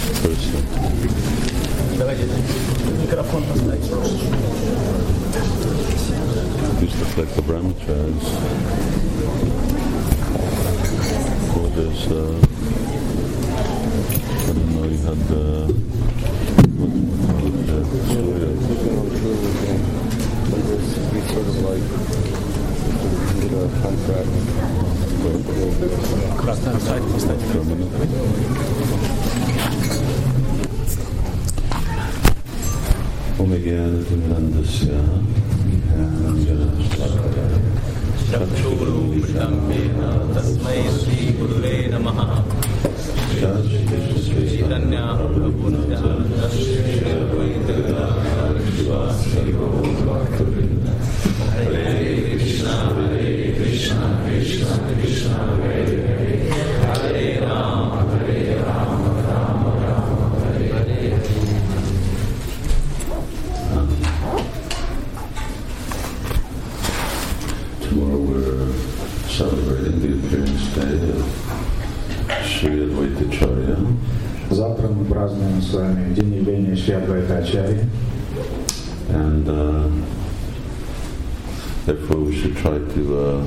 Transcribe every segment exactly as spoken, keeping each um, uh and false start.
person. Used to collect the brahmacharis. Well, there's, uh, I didn't know you had the, what do you call it, the studio. We sort of like did a contract. Omegyanatimirandasya Chakshurumritamena tasmai Sri Gurave Namaha Chaitanya Prabhupada Shri Hare Krishna Hare Krishna Krishna Krishna Hare Hare Hare Rama Hare Rama Rama Rama Hare Hare. Tomorrow we're celebrating the appearance day of Sri Advaita Acharya. Завтра мы празднуем с вами день явления Шри Адвайта Ачарьи. And uh, therefore we should try to uh,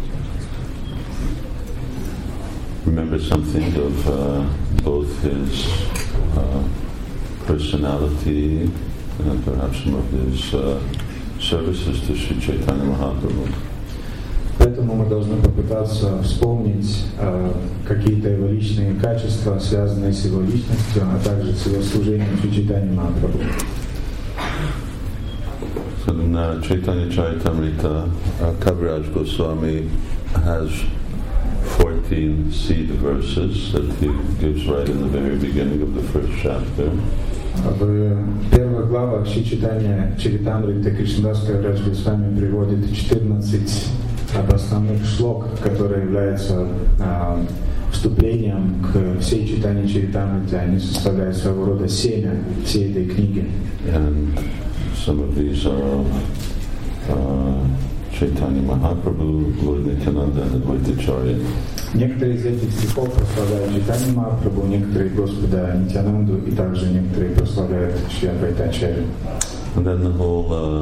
remember something of uh, both his uh, personality and perhaps some of his uh, services to Sri Chaitanya Mahaprabhu. Поэтому мы должны попытаться вспомнить э, какие-то его личные качества, связанные с его личностью, а также с его служением Шри Чайтанья Махапрабху. So in uh, Chaitanya Charitamrita, uh, Kaviraj Goswami has fourteen seed verses that he gives right in the very beginning of the first chapter. В первых главах Шри Чайтанья Чаритамриты Кришнадас Кавирадж Госвами приводит четырнадцать основных шлок, которые являются э, вступлением к всей Чайтанья Чаритамрите. Они составляют своего рода семя всей этой книги. And some of these are of uh, Chaitanya Mahaprabhu, Lord Nityananda, and Advaita Acharya. Некоторые из этих стихов прославляют Чайтанью Махапрабху, некоторые Господа Нитьянанду, и также некоторые прославляют Шри Адвайта Ачарью. And then the whole uh,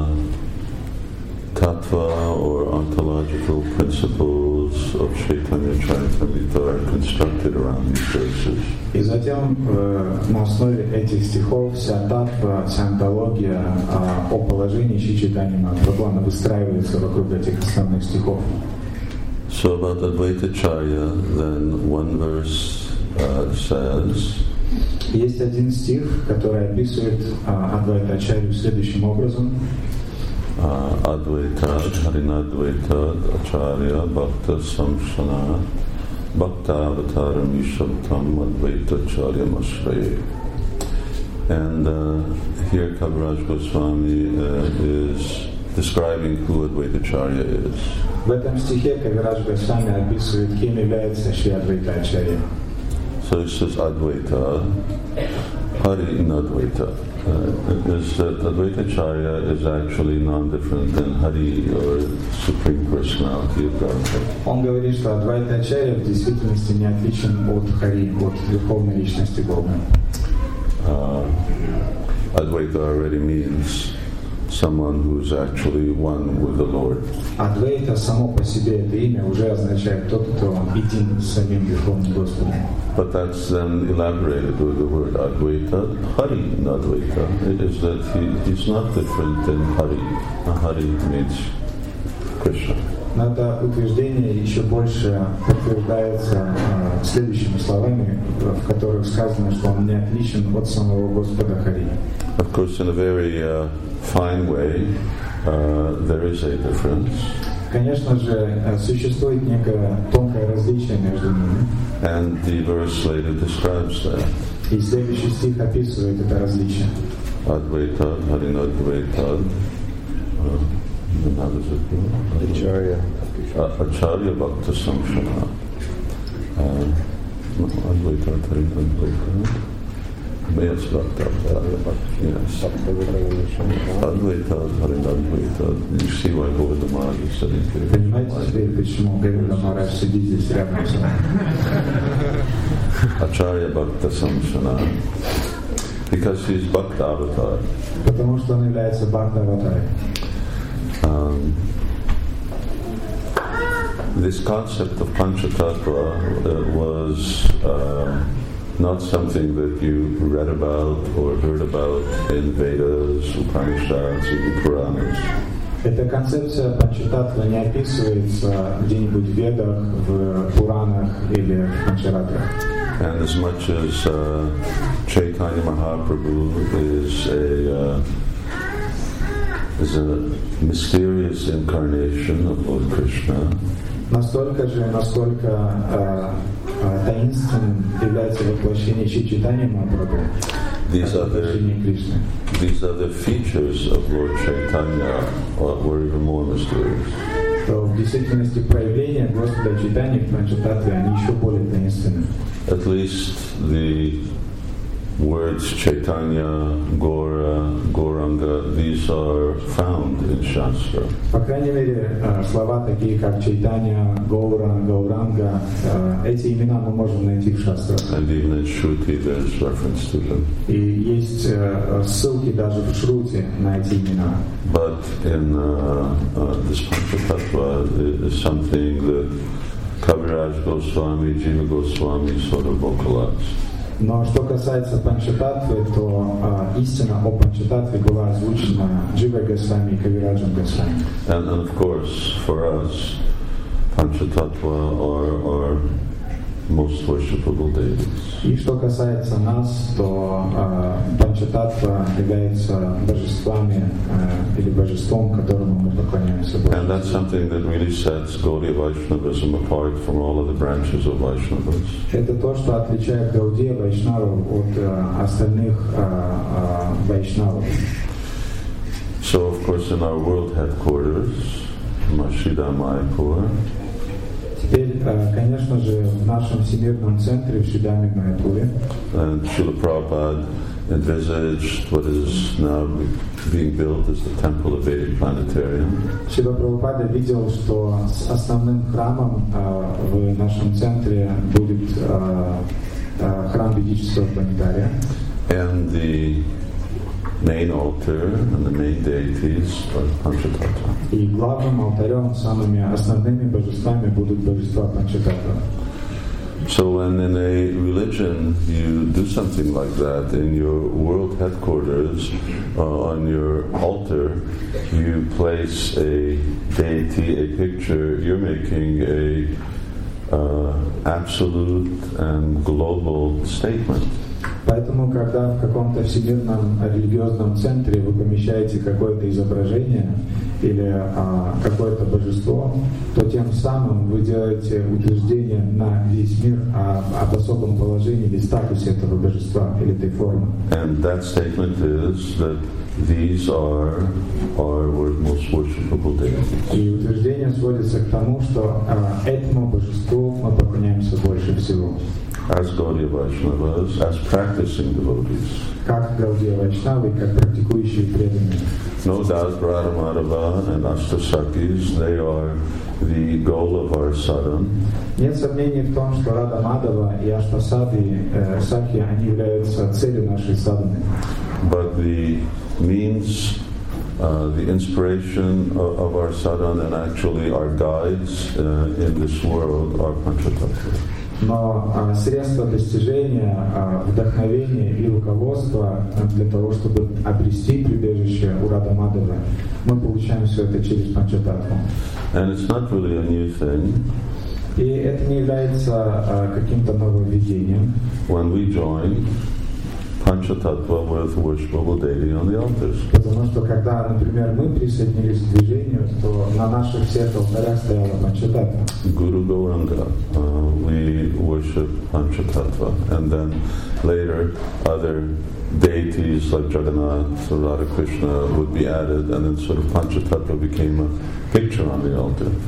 tattva or ontological principles of Chaitanya Charitamrita are constructed around these verses. И затем э, на основе этих стихов вся татва, вся антология э, о положении Шри Чайтаньи Махапрабху, она выстраивается вокруг этих основных стихов. So about Advaita Acharya, then one verse uh, says, Есть один стих, который описывает э, Адвайта Ачарью следующим образом. Advaita Harinadvaita Acharya Bhakta Samshana Bhakta Avataram Ishabtam Advaita Acharya Masraye. And uh, here Kaviraj Goswami uh, is describing who Advaita Acharya is. В этом стихе Кавирадж Госвами описывает, кем является Шри Адвайта Ачарья. So it says Advaita, Hari Nadvaita. Uh, is that Advaita Acharya is actually non-different than Hari or Supreme Personality of Godhead. Он говорит, что Адвайта Ачарья в действительности не отличен от Хари, от Верховной Личности Бога. Uh, Advaita already means someone who is actually one with the Lord. Адвайта само по себе это имя уже означает тот, кто един с самим Верховным Господом. But that's then elaborated with the word Advaita, Hari Nadvaita. It is that he, he's not different than Hari. Hari means Krishna. Но это утверждение еще больше подтверждается э, следующими словами, в которых сказано, что он не отличен от самого Господа Хари. Of course, in a very uh, fine way, uh, there is a difference. Конечно же, существует некое тонкое различие между ними. And the verse later describes that. И следующий стих описывает это различие. Advaita, Harinadvaita. How does it go? Acharya. Acharya Bhakta Samshana. Advaita, Harinadvaita. Yes, Bhakta, yes. Advaita, Harinadvaita. You see why Govinda Maharaj is sitting here. Понимаете теперь, почему Говинда Махарадж сидит здесь рядом с нами? Acharya Bhakta Samsana, because he's Bhakta Avatar. Потому что он является Бхакта-аватарой. Um, this concept of Panchatattva uh, was uh, not something that you read about or heard about in Vedas, Upanishads, or Puranas. Эта концепция Панчататтва не описывается где-нибудь в Ведах, в Пуранах или в Панчаратрах. And as much as uh, Chaitanya Mahaprabhu is a uh, is a mysterious incarnation of Lord Krishna, настолько же, насколько э, э, таинственным является воплощение Шри Чайтаньи Махапрабху, these other воплощение Кришны. these other features of Lord Chaitanya were even more mysterious. То в действительности проявления Господа Чайтаньи в Панчататтве, они еще более таинственны. At least the words Chaitanya, Gora, Gauranga, these are found in Shastra. По крайней мере, слова такие, как Чайтанья, Гаура, Гауранга, эти имена мы можем найти в шастрах. And even in Shruti there's reference to them. И есть ссылки даже в Шрути на эти имена. But in uh, uh, this Panchatattva is something that Kaviraj Goswami, Jiva Goswami sort of vocalized. Но что касается Панчататтвы, то э, истина о Панчататтве была озвучена Дживой Госвами и Кавираджем Госвами. And, and of course, for us, Panchatattva are our most worshipable deities. И что касается нас, то э, Панчататтва является божествами э, или божеством, которому мы поклоняемся. And that's something that really sets Gaudiya Vaishnavism apart from all other branches of Vaishnavas. Это то, что отличает Гаудия Вайшнавов от э, остальных э, э, Вайшнавов. So, of course, in our world headquarters, Mashida Mayapur, Теперь, конечно же, в нашем всемирном центре, в Шидаме Майапуре, and Srila Prabhupada envisaged what is now being built as the Temple of Vedic Planetarium. Шрила Прабхупада видел, что с основным храмом в нашем центре будет храм ведического планетария. And the main altar and the main deities are Panchatattva. И главным алтарем, самыми основными божествами будут божества Панчататтва. So when in a religion you do something like that, in your world headquarters, uh, on your altar, you place a deity, a picture, you're making a uh, absolute and global statement. Поэтому, когда в каком-то всемирном религиозном центре вы помещаете какое-то изображение или а, какое-то божество, то тем самым вы делаете утверждение на весь мир о, об особом положении или статусе этого божества или этой формы. And that statement is that these are our most worshipable deities. И утверждение сводится к тому, что а, этому божеству мы поклоняемся больше всего. As Gaudiya Vaishnavas, as practicing devotees. Как Гаудия Вайшнавы, как практикующие преданные. No doubt Radha Madhava and Ashtasakis, they are the goal of our sadhana. Нет сомнений в том, что Рада Мадава и Аштасади, э, Сакхи, они являются целью нашей садханы. But the means, uh, the inspiration of, of our sadhana and actually our guides uh, in this world are Panchatattva. Но а, средства достижения, а, вдохновения и руководства для того, чтобы обрести прибежище у Рада Мадавы, мы получаем все это через Панчататтву. And it's not really a new thing. И это не является а, каким-то нововведением. When we join Panchatattva with worshipable deity on the altars. Потому что когда, например, мы присоединились к движению, то на наших всех алтарях стояла Панчататтва. Guru Gauranga, uh, we worship Panchatattva, and then later other deities like Jagannath or Radha Krishna would be added, and then sort of Panchatattva became a picture on the altar.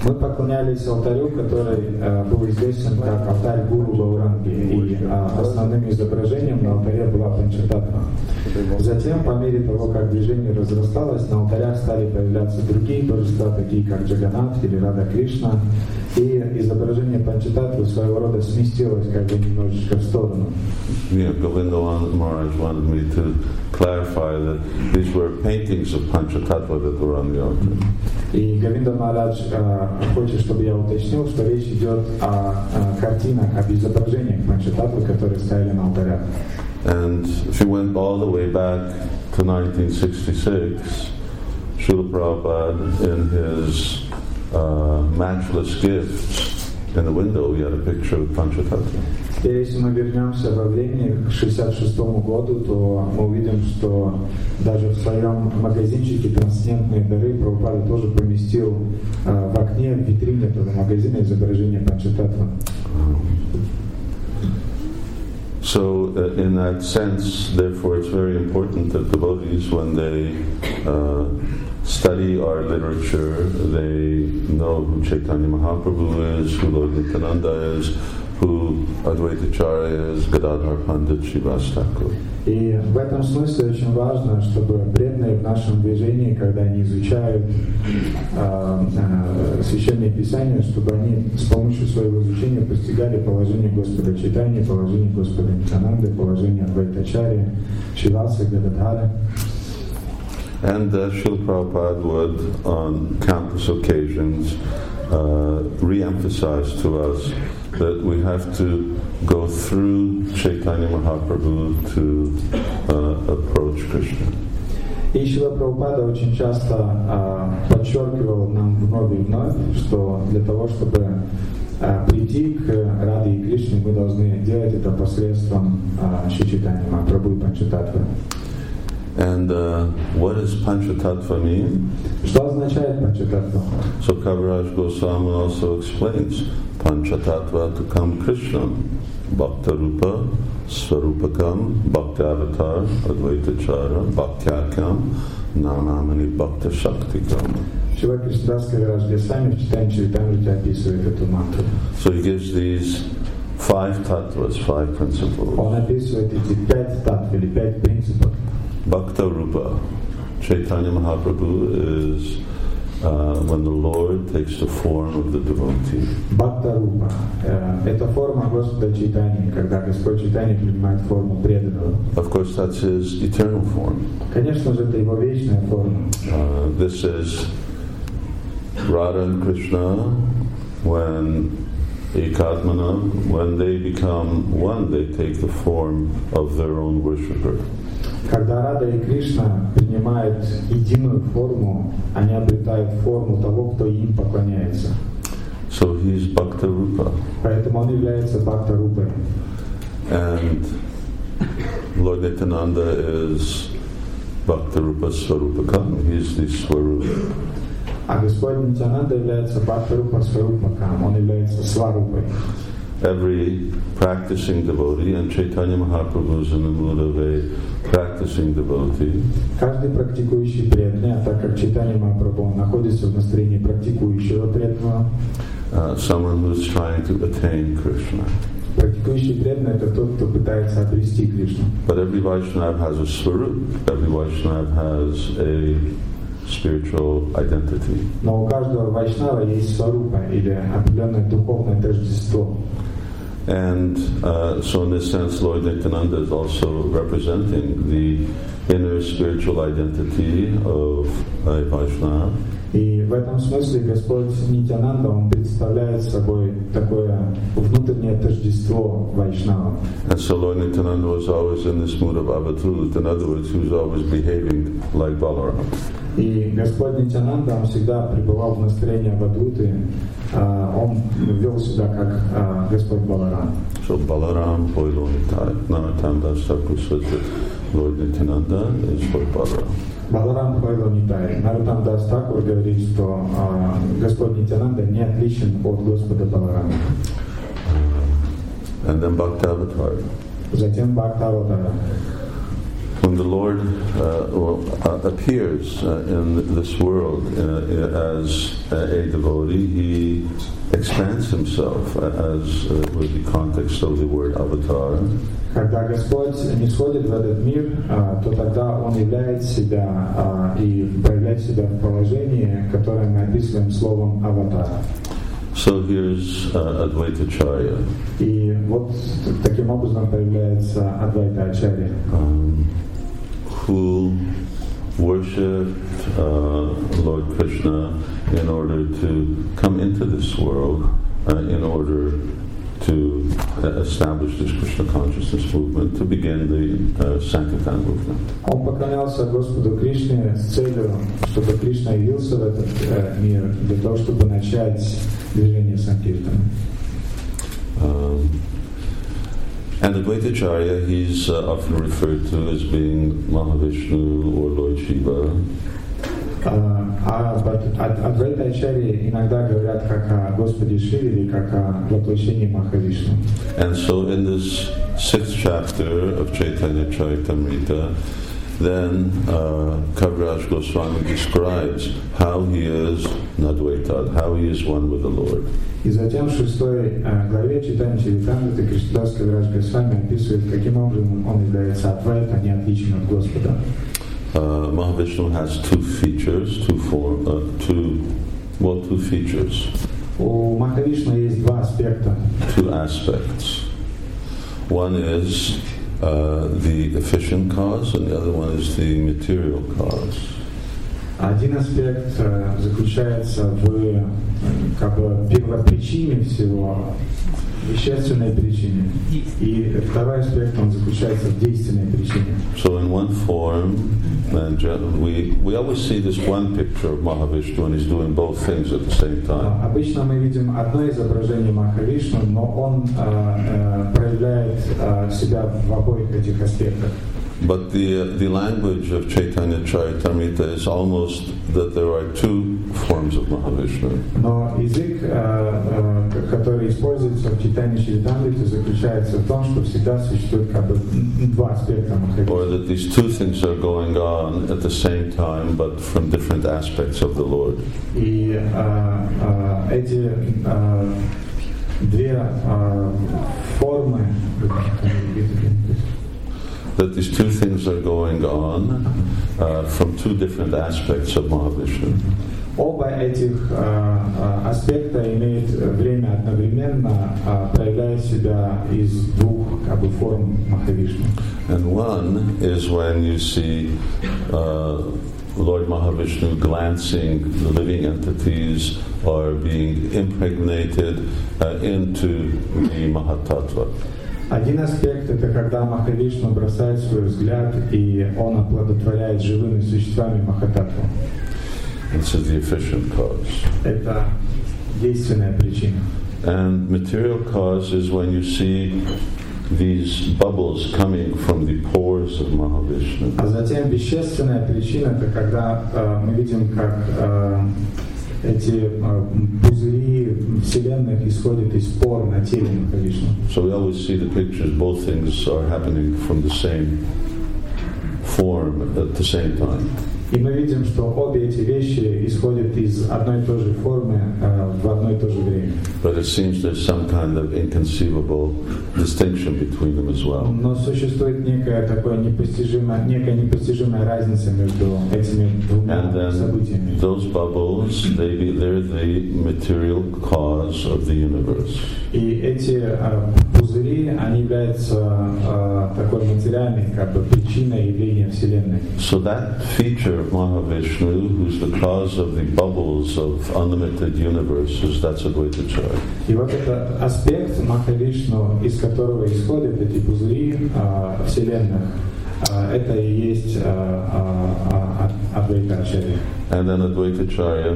Мы поклонялись алтарю, который э, был известен как алтарь Гуру Гауранги, и э, основным изображением на алтаре была Панчататва. Затем, по мере того, как движение разрасталось, на алтарях стали появляться другие божества, такие как Джаганнат или Рада Кришна, и изображение Панчататвы своего рода сместилось как бы немножечко в сторону. Yeah, Govinda Maharaj wanted me to clarify that these were paintings of Panchatattva that were on the altar. И Говинда Махарадж э, хочет, чтобы я уточнил, что речь идет о, о картинах, об изображениях Панчататтвы, которые стояли на алтарях. And if you went all the way back to nineteen sixty-six, Srila Prabhupada, in his uh, matchless gifts, in the window, he had a picture of Panchatattva. Теперь, если мы вернемся во времени к шестьдесят шестому году, то мы увидим, что даже в своем магазинчике «Трансцендентные дары» Прабхупада тоже поместил э, в окне, в витрине этого магазина изображение Панчататтвы. So, uh, in that sense, therefore, it's very important that devotees, when they uh, study our literature, they know who Chaitanya Mahaprabhu is, who Lord Nityananda is, who Advaita Acharya is, Gadadhar Pandit, Srivas Thakur. И в этом смысле очень важно, чтобы преданные в нашем движении, когда они изучают э, э, священные писания, чтобы они с помощью своего изучения постигали положение Господа Чайтаньи, положение Господа Нитянанды, положение Адвайта Ачарьи, Шриваса, Гададхара. And uh, Srila Prabhupada would, on countless occasions, uh, re-emphasize to us that we have to go through Chaitanya Mahaprabhu to uh, approach Krishna. И Шрила Прабхупада очень часто э, подчеркивал нам вновь и вновь, что для того, чтобы э, прийти к Раде и Кришне, мы должны делать это посредством э, Шри Чайтаньи Махапрабху и Панчататтвы. And uh, what does Panchatattva mean? Что означает Панчататтва? So Kaviraj Goswami also explains Panchatattva to come Krishnam, Bhakta Rupa, Swarupakam, Bhakti Avatar, Advaita Chara, Bhaktyakam, Namamani Bhakta Shaktikam. Шрила Кришнадас Кавирадж Госвами в читании Чаритамрити описывает эту мантру. So he gives these five tattvas, five principles. Он описывает эти пять таттв или пять принципов. Bhakta Rupa. Chaitanya Mahaprabhu is uh, when the Lord takes the form of the devotee. Бхакта Рупа. Это форма Господа Чайтаньи, когда Господь Чайтанья принимает форму преданного. Of course, that's his eternal form. Конечно же, это его вечная форма. Uh, this is Radha and Krishna when Ekatmana, when they become one, they take the form of their own worshipper. Когда Рада и Кришна принимают единую форму, они обретают форму того, кто им поклоняется. So he's Bhakta Rupa. Поэтому он является Бхакта Рупой. And Lord Nityananda is Bhakta Rupa Swarupakam. He's the Swarup. А Господь Нитянанда является Бхакта Рупа Сварупакам. Он является Сварупой. Every practicing devotee, and Chaitanya Mahaprabhu is in the mood of a practicing devotee. Каждый практикующий преданный, а так как Чайтанья Махапрабху находится в настроении практикующего преданного, Uh, someone who's trying to attain Krishna. Практикующий преданный — это тот, кто пытается обрести Кришну. But every Vaishnava has a swarup. Every Vaishnava has a spiritual identity. Но у каждого вайшнава есть сварупа или определенное духовное тождество. And uh, so in this sense, Lord Nityananda is also representing the inner spiritual identity of a Vaishnava. И в этом смысле Господь Нитянанда, он представляет собой такое внутреннее тождество вайшнава. And so Lord Nityananda was always in this mood of avatut. In other words, he was always behaving like Balaram. И Господь Нитянанда, он всегда пребывал в настроении авадуты, он вел себя как Господь Баларам. So Balaram Poilo Nitai. Narottam Das Thakur says that Lord Nityananda is for Balaram. Баларам Пойло Нитай. Нароттам Дас Тхакур говорит, что Господь Нитянанда не отличен от Господа Баларама. And then Bhakta Avatar. Затем Бхакта Аватара. when the Lord uh, well, uh, appears uh, in this world uh, as a devotee, he expands himself, uh, as uh, was the context of the word avatar. Когда Господь не сходит в этот мир, то тогда Он являет себя и проявляет себя в положении, которое мы описываем словом «аватар». So here's uh, Advaita Acharya. И вот таким образом появляется Адвайта Ачарья, Um, who worshipped uh, Lord Krishna in order to come into this world, uh, in order to uh, establish this Krishna consciousness movement, to begin the uh, Sankirtan movement. Он поклонялся Господу Кришне с целью, чтобы Кришна явился в этот э, мир, для того, чтобы начать движение Санкиртана. Um, and Advaita Acharya, he's uh, often referred to as being Mahavishnu or Lord Shiva. А Адвайта Ачарьи иногда говорят как о Господе Шиве или как о воплощении Махавишну. And so in this sixth chapter of Chaitanya Charitamrita, then uh, Kaviraj Goswami describes how he is Nadvaita, how he is one with the Lord. И затем в шестой главе Чайтанья Чаритамриты Кришнадас Кавирадж Госвами описывает, каким образом он является Адвайта, не отличен от Господа. Uh, Mahavishnu has two features, two form, uh, two, well, two features. У Махавишну есть два аспекта. Two aspects. One is uh, the efficient cause, and the other one is the material cause. Один аспект uh, заключается в как бы первопричине всего, вещественной причине, и второй аспект он заключается в действенной причине. So in one form, and we we always see this one picture of Mahavishnu, and he's doing both things at the same time. Обычно мы видим одно изображение Махавишну, но он uh, uh, проявляет uh, себя в обоих этих аспектах. But the uh, the language of Chaitanya Charitamrita is almost that there are two forms of Mahavishnu. Но язык, который используется в Чайтанье Чаритамрите, заключается в том, что всегда существует как бы два аспекта Махавишну. Or that these two things are going on at the same time, but from different aspects of the Lord. И эти две формы. That these two things are going on uh, from two different aspects of Mahavishnu. Оба этих uh, аспекта имеют время одновременно, uh, проявляя себя из двух как бы, форм Махавишну. And one is when you see uh, Lord Mahavishnu glancing the living entities or being impregnated uh, into the Mahatattva. Один аспект — это когда Махавишну бросает свой взгляд, и он оплодотворяет живыми существами Махататтву. This is the efficient cause. Это действенная причина. And material cause is when you see these bubbles coming from the pores of Mahavishnu. А затем вещественная причина — это когда uh, мы видим, как uh, эти uh, пузыри вселенных исходят из пор на теле Махавишну. So we always see the pictures, both things are happening from the same form at the same time. И мы видим, что обе эти вещи исходят из одной и той же формы uh, в одно и то же время. But it seems there's some kind of inconceivable distinction between them as well. Но существует некая такая непостижимая, некая непостижимая разница между этими двумя событиями. Those bubbles, they be, they're the material cause of the universe. И эти uh, пузыри, они являются uh, такой материальной, как бы причиной явления Вселенной. So that feature of Mahavishnu, who's the cause of the bubbles of unlimited universes, that's Advaita Acharya. И вот этот аспект Махавишну, из которого исходят эти пузыри uh, Вселенных, uh, это и есть Адвайта Ачарья. And then Advaita Acharya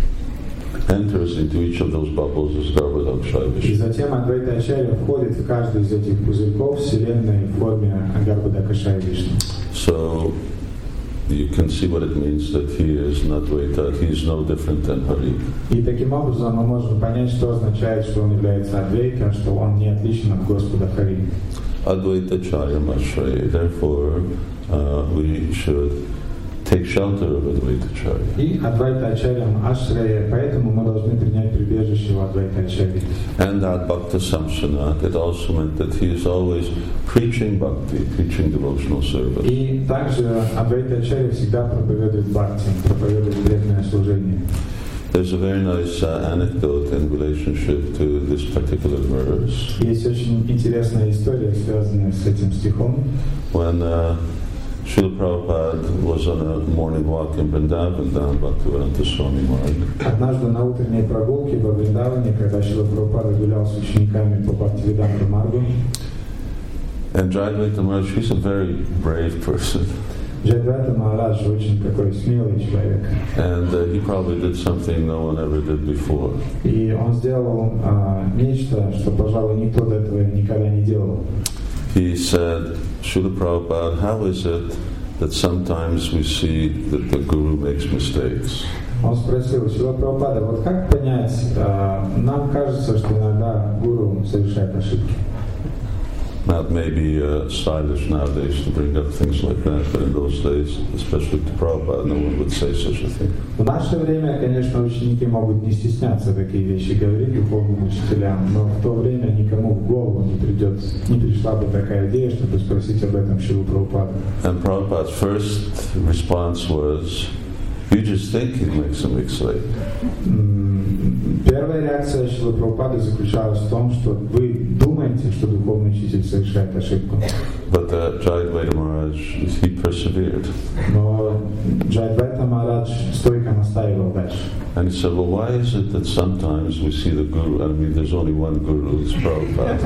enters into each of those bubbles as Garbhodakshaya Vishnu. И затем Адвайта Ачарья входит в каждый из этих пузырьков Вселенной в форме Гарбhodakshaya Vishnu. So you can see what it means that he is Nadvaita, he is no different than Hari. И таким образом мы можем понять, что означает, что он является Адвайта, что он не отличен от Господа Хари. Advaitacharya Ashray. Therefore, uh, we should take shelter of Advaitacharya. И Адвайта Ачарьям Ашрая, поэтому мы должны принять прибежище в Адвайта Ачарье. And that Bhakta Samsana, it also meant that he is always preaching bhakti, preaching devotional service. И также Адвайта Ачарья всегда проповедует бхакти, проповедует преданное служение. There's a very nice uh, anecdote in relationship to this particular verse. Есть очень интересная история, связанная с этим стихом. When uh, Srila Prabhupada was on a morning walk in Vrindavan down Bhaktivedanta Swami Marg. Однажды на утренней прогулке во Вриндаване, когда Шрила Прабхупада гулял с учениками по Бхактивиданта Маргу, and Jayadvaita Maharaj, he's a very brave person. Джайадвайта Махарадж очень такой смелый человек. And uh, he probably did something no one ever did before. И он сделал а, нечто, что, пожалуй, никто до этого никогда не делал. He said, Srila Prabhupada, how is it that sometimes we see that the Guru makes mistakes? Он спросил, Шрила Прабхупада, вот как понять, а, нам кажется, что иногда гуру совершает ошибки. Now, it may be uh, stylish nowadays to bring up things like that, but in those days, especially to Prabhupada, no one would say such a thing. В наше время, конечно, ученики могут не стесняться такие вещи говорить духовным учителям, но в то время никому в голову не придет, не пришла бы такая идея, чтобы спросить об этом Шрилу Прабхупаду. And Prabhupada's first response was, you just think he makes a mistake. Первая реакция Шрилы Прабхупады заключалась в том, что вы думаете, что духовный учитель совершает ошибку. But uh, Jayadvaita Maharaj, he persevered. Но Джайадвайта Махарадж стойко настаивал дальше. And he said, well, why is it that sometimes we see the Guru, I mean, there's only one Guru, it's Prabhupada.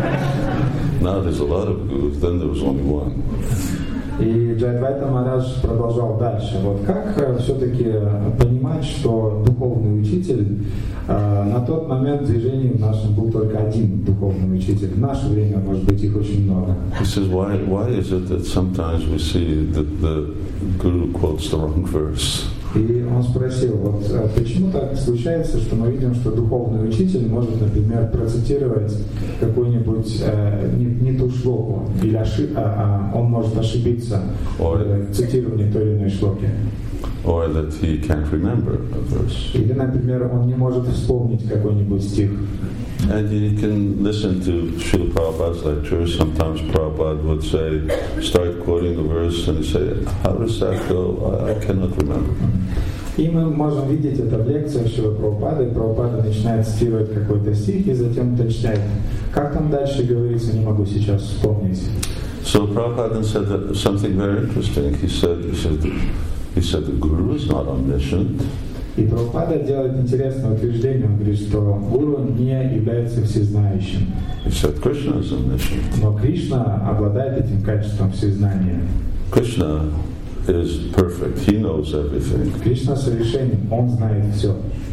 Now there's a lot of Gurus, then there was only one. И Джайадвайта Махарадж продолжал дальше. Вот как все-таки понимать, что духовный учитель, на тот момент в движении в нашем был только один духовный учитель. В наше время, может быть, их очень много. He says, why, why is it that sometimes we see that the Guru quotes the wrong verse? И он спросил, вот почему так случается, что мы видим, что духовный учитель может, например, процитировать какую-нибудь э, не, не ту шлоку, или ошиб, а, а он может ошибиться в цитировании той или иной шлоки. Or that he can't remember a verse. Или, например, он не может вспомнить какой-нибудь стих. And you can listen to Srila Prabhupada's lectures. Sometimes Prabhupada would say, start quoting the verse, and he'd say, how does that go? I, I cannot remember. И мы можем видеть это в лекциях Шрилы Прабхупады. Прабхупада начинает цитировать какой-то стих и затем уточняет, как там дальше говорится, не могу сейчас вспомнить. So Prabhupada said that something very interesting. He said, he said, he said the Guru is not omniscient. И Прабхупада делает интересное утверждение. Он говорит, что гуру не является всезнающим. He said Krishna is omniscient. Но Кришна обладает этим качеством всезнания. Krishna is perfect. He knows everything. Кришна совершенен. Он знает все.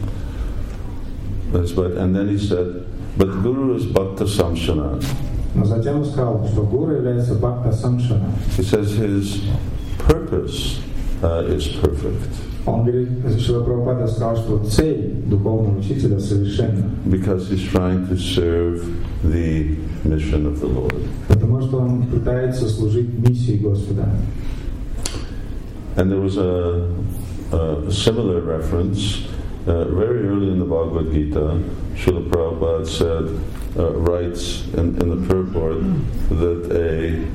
That's what, and then he said, but the Guru is Bhakta Samsana. Но затем он сказал, что гуру является Бхакта Самшана. He says his purpose uh, is perfect. Он говорит, Шрила Прабхупада сказал, что цель духовного учителя совершенна. Because he's trying to serve the mission of the Lord. Потому что он пытается служить миссии Господа. And there was a, a similar reference uh, very early in the Bhagavad Gita. Srila Prabhupada said, uh, writes in, in the purport that a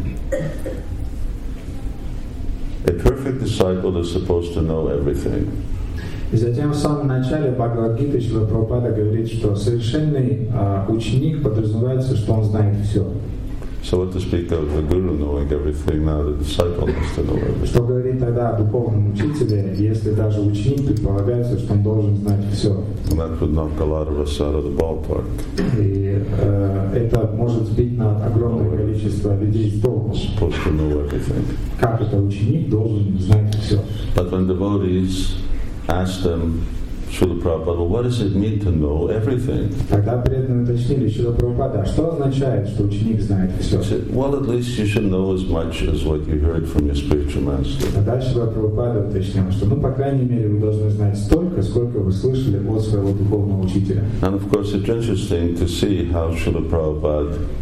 A perfect disciple is supposed to know everything. И затем в самом начале Бхагавад-гиты Шрила Прабхупада говорит, что совершенный а, ученик подразумевается, что он знает все. So what to speak of the Guru knowing everything, now the disciple has to know everything. Что говорит тогда о духовном учителе, если даже ученик предполагается, что он должен знать все. And that would knock a lot of us out of the ballpark. И э, это может сбить на огромное количество людей с толку. Supposed to know everything. Как это ученик должен знать все? But when devotees asked them, Srila Prabhupada, what does it mean to know everything? Тогда преданные уточнили Шрила Прабхупада, а что означает, что ученик знает все? He said, well, at least you should know as much as what you heard from your spiritual master. Тогда Шрила Прабхупада уточнил, что, ну, по крайней мере, вы должны знать столько, сколько вы слышали от своего духовного учителя. And of course, it's interesting to see how Srila Prabhupada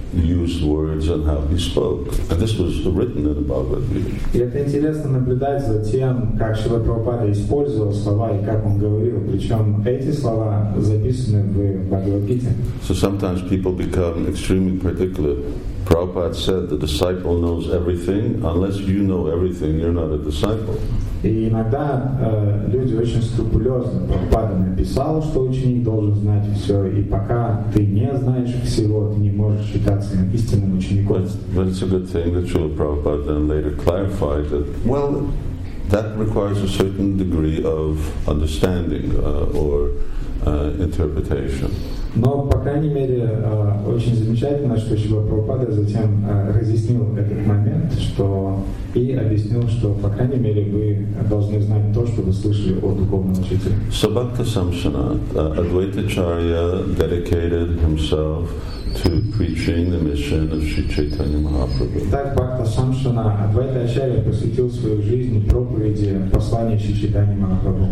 used words and how he spoke. And this was written in the Bhagavad Gita. И это интересно наблюдать за тем, как Шрила Прабхупада использовал слова и как он говорил. Причем эти слова записаны в Бхагавад-гите. So sometimes people become extremely particular. Prabhupada said the disciple knows everything. Unless you know everything, you're not a disciple. И иногда э, люди очень скрупулезны. Прабхупада написал, что ученик должен знать все, и пока ты не знаешь всего, ты не можешь считаться истинным учеником. But, but it's a good thing that Srila Prabhupada then later clarified that, well, that requires a certain degree of understanding uh, or uh, interpretation. Но, по крайней мере, э, очень замечательно, что Шрила Прабхупада затем э, разъяснил этот момент, что и объяснил, что, по крайней мере, вы должны знать то, что вы слышали от духовного учителя. So Bhakta Samsana, uh, Advaitacharya dedicated himself to preaching the mission of Sri Chaitanya Mahaprabhu. Так Бхакта Самшана Адвайта Ачарья посвятил свою жизнь проповеди послания Шри Чайтаньи Махапрабху.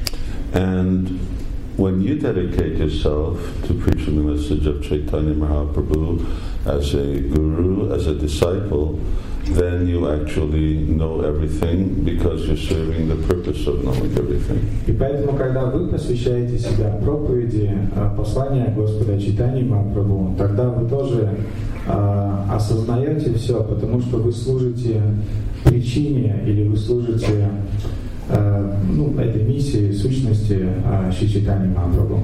And when you dedicate yourself to preaching the message of Chaitanya Mahaprabhu as a guru, as a disciple, then you actually know everything because you're serving the purpose of knowing everything. И поэтому, когда вы посвящаете себя проповеди послания Господа Чайтаньи Махапрабху, тогда вы тоже э, осознаете все, потому что вы служите причине или вы служите э, ну, этой миссии, сущности э, Шри Чайтаньи Махапрабху.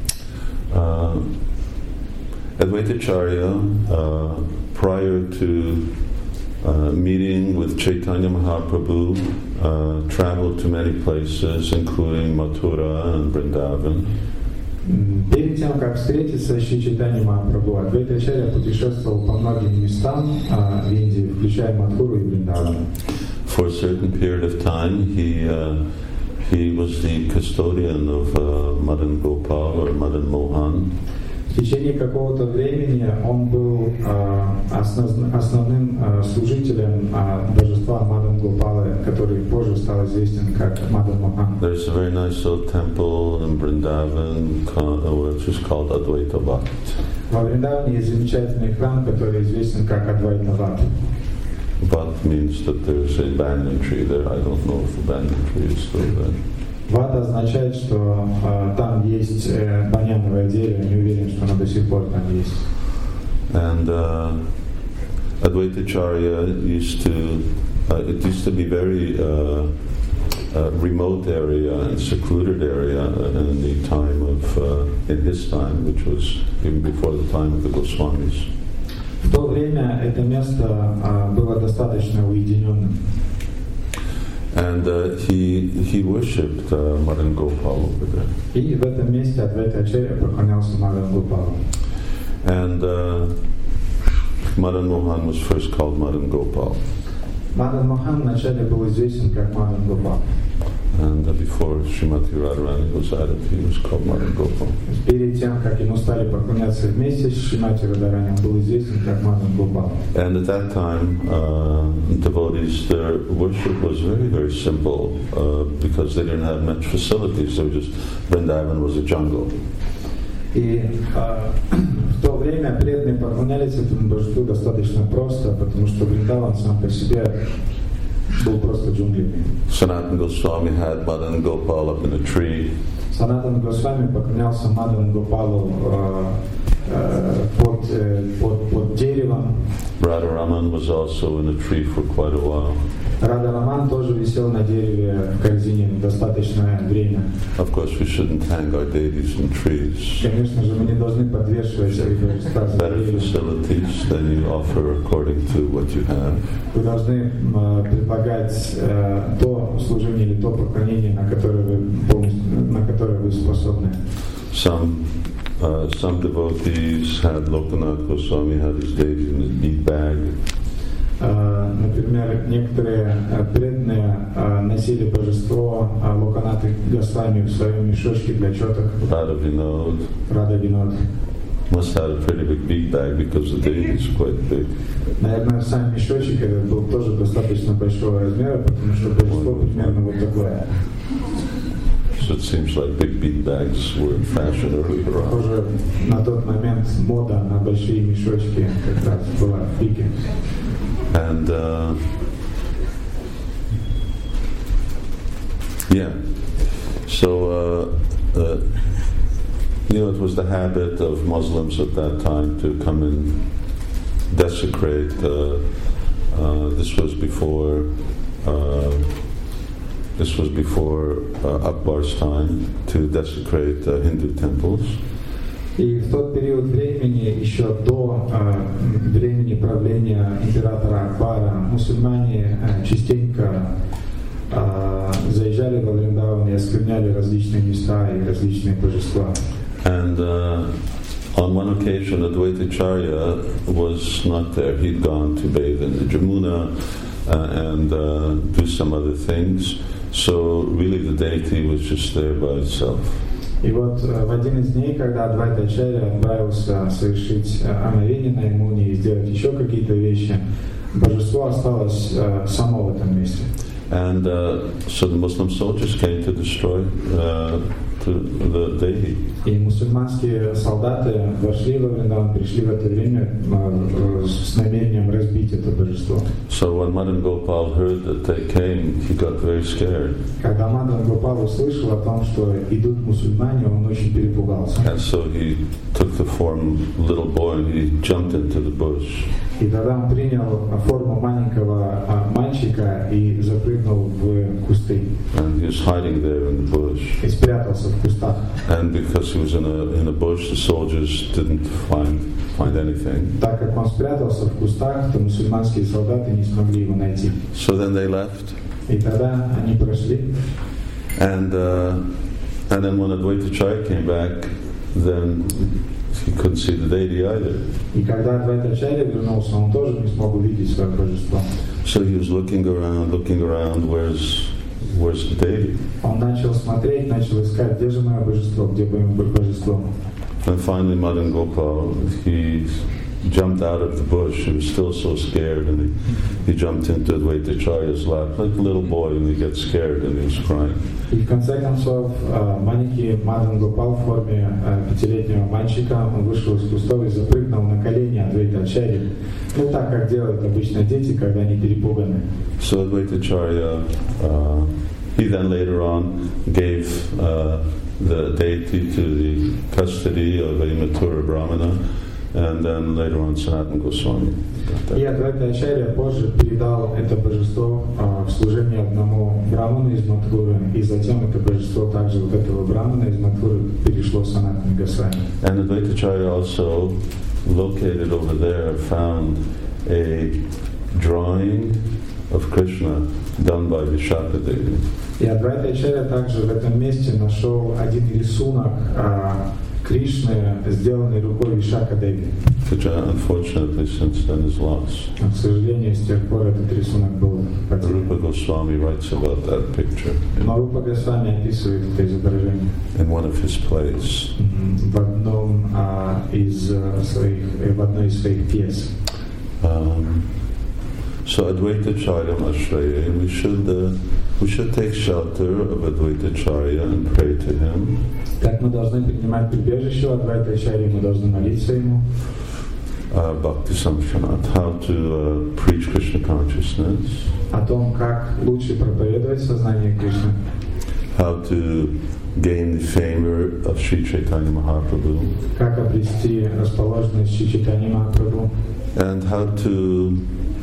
Uh, Advaitacharya, uh, prior to Uh, meeting with Chaitanya Mahaprabhu, uh, traveled to many places, including Mathura and Vrindavan. Перед тем, как встретиться с Шри Чайтаньей Махапрабху, Адвайта Ачарья путешествовал по многим местам uh, в Индии, включая Мадхуру и Вриндаван. For a certain period of time, he uh, he was the custodian of uh, Madan Gopal or Madan Mohan. В течение какого-то времени он был э, основ, основным э, служителем э, божества Мадан Гопала, который позже стал известен как Мадан Мохан. There's a very nice little temple in Vrindavan which is called Advaita Bhat. Во Вриндаване есть замечательный храм, который известен как Адвайта Бхат. Bhat means that there's a banyan tree there. I don't know if the banyan tree is still there. Вата означает, что э, там есть э, баньяновое дерево, не уверен, что оно до сих пор там есть. And uh, Advaitacharya used to, uh, it used to be very uh, uh, remote area and secluded area in the time of, uh, in his time, which was even before the time of the Goswamis. В то время это место э, было достаточно уединенным. And uh, he he worshipped uh, Madan Gopal over there. И в этом месте Адвайта Ачарья поклонялся Мадан Гопалу. And uh, Madan Mohan was first called Madan Gopal. Мадан Мохан вначале был известен как Мадан Гопал. And uh, before Srimati Radharani was added, he was called Madan Gopal. Перед тем, как ему стали поклоняться вместе с Шримати Радхарани, он был известен как Мадан Гопал. And at that time, uh, devotees, their worship was very, very simple uh, because they didn't have much facilities. They were just, Vrindavan was a jungle. И э, в то время преданные поклонялись этому божеству достаточно просто, потому что Вриндаван сам по себе был просто джунглями. Sanatana Goswami had Madan Gopal up in a tree. Санатан Госвами поклонялся Мадан Гопалу э, э, под, э, под, под деревом. Radharaman was also in a tree for quite a while. Радха-раман тоже висел на дереве в корзине достаточное время. Of course, we shouldn't hang our deities in trees. Конечно же, мы не должны подвешивать свои божества за Better деревья. facilities than you offer according to what you have. Вы должны э, предлагать э, то служение или то поклонение, на которое вы полностью, на которое вы способны. Some uh, some devotees had Lokanath Goswami had his deity in his bead bag. Uh, например, некоторые uh, преданные uh, носили божество uh, Локанаты Госвами в своем мешочке для четок. Radha Vinod Рада Винод. must have a pretty big bead bag because the deity is quite big. Наверное, сам мешочек этот был тоже достаточно большого размера, потому что божество примерно вот такое. So it seems like big beanbags were in fashion earlier on. Похоже, на тот момент мода на большие мешочки как раз была в пике. And uh, yeah, so uh, uh, you know, it was the habit of Muslims at that time to come and desecrate. Uh, uh, this was before. Uh, this was before uh, Akbar's time, to desecrate uh, Hindu temples. И в тот период времени, еще до э, времени правления императора Акбара, мусульмане э, частенько э, заезжали во Вриндаван и оскверняли различные места и различные божества. And uh, on one occasion, Advaitacharya was not there. He'd gone to bathe in the Jamuna uh, and uh, do some other things. So really the deity was just there by itself. И вот в один из дней, когда Адвайтачарья отправился совершить омовение на Ямуне и сделать еще какие-то вещи, божество осталось само в этом месте. And uh, so the Muslim soldiers came to destroy uh, to the deity. И мусульманские солдаты вошли во Вриндаван, пришли в это время с намерением разбить это божество. So when Madan Gopal heard that they came, he got very scared. Когда Мадан Гопал услышал о том, что идут мусульмане, он очень перепугался. And so he took the form of a little boy and he jumped into the bush. И тогда он принял форму маленького мальчика и запрыгнул в кусты. And he was hiding there in the bush. И спрятался в кустах. And because he was in a in a bush, the soldiers didn't find find anything. Так как он спрятался в кустах, то мусульманские солдаты не смогли его найти. So then they left. И тогда они прошли. And uh, and then when Advaitacharya came back, then he couldn't see the deity either. И когда Адвайтачарья вернулся, он тоже не смог увидеть свое божество. So he was looking around, looking around. Where's where's the deity? Он начал смотреть, начал искать, где же мое божество, где бы ему быть божеством. And finally, Madan Gopal, he jumped out of the bush. He was still so scared, and he, he jumped into Advaitacharya's lap like a little boy, and he gets scared and he was crying. И в конце концов, маленький Мадан Гопал в форме пятилетнего мальчика, он вышел из кустов и запрыгнул на колени Адвайтачарьи. Ну так, как делают обычно дети, когда они перепуганы. So Advaitacharya, uh, he then later on gave uh, the deity to the custody of a Mathura Brahmana, and then later on Sanatana Goswami. И Адвайтачарья позже передал это божество uh, в служение одному браману из Матхуры, и затем это божество также вот этого брамана из Матхуры перешло в Санатана Госвами. And Advaitacharya also located over there found a drawing of Krishna done by Vishaka Devi. И Адвайтачарья также в этом месте нашел один рисунок uh, Кришны, сделанный рукой Вишака Деви. Which unfortunately since then is lost. К сожалению, с тех пор этот рисунок был потерян. Rupa Goswami writes about that picture Но Рупа Госвами описывает это изображение in one of his plays. в одном а, из своих, в одной из своих пьес. Um, so Advaitacharya Ashraya, we should uh, we should take shelter of Advaitacharya and pray to him. Так мы должны принимать прибежище у Адвайтачарьи, мы должны молиться ему. Uh, Bhakti Samshanat, how to uh, preach Krishna consciousness. О том, как лучше проповедовать сознание Кришны. How to gain the favor of Sri Chaitanya Mahaprabhu. Как обрести расположенность Шри Чайтаньи Махапрабху. And how to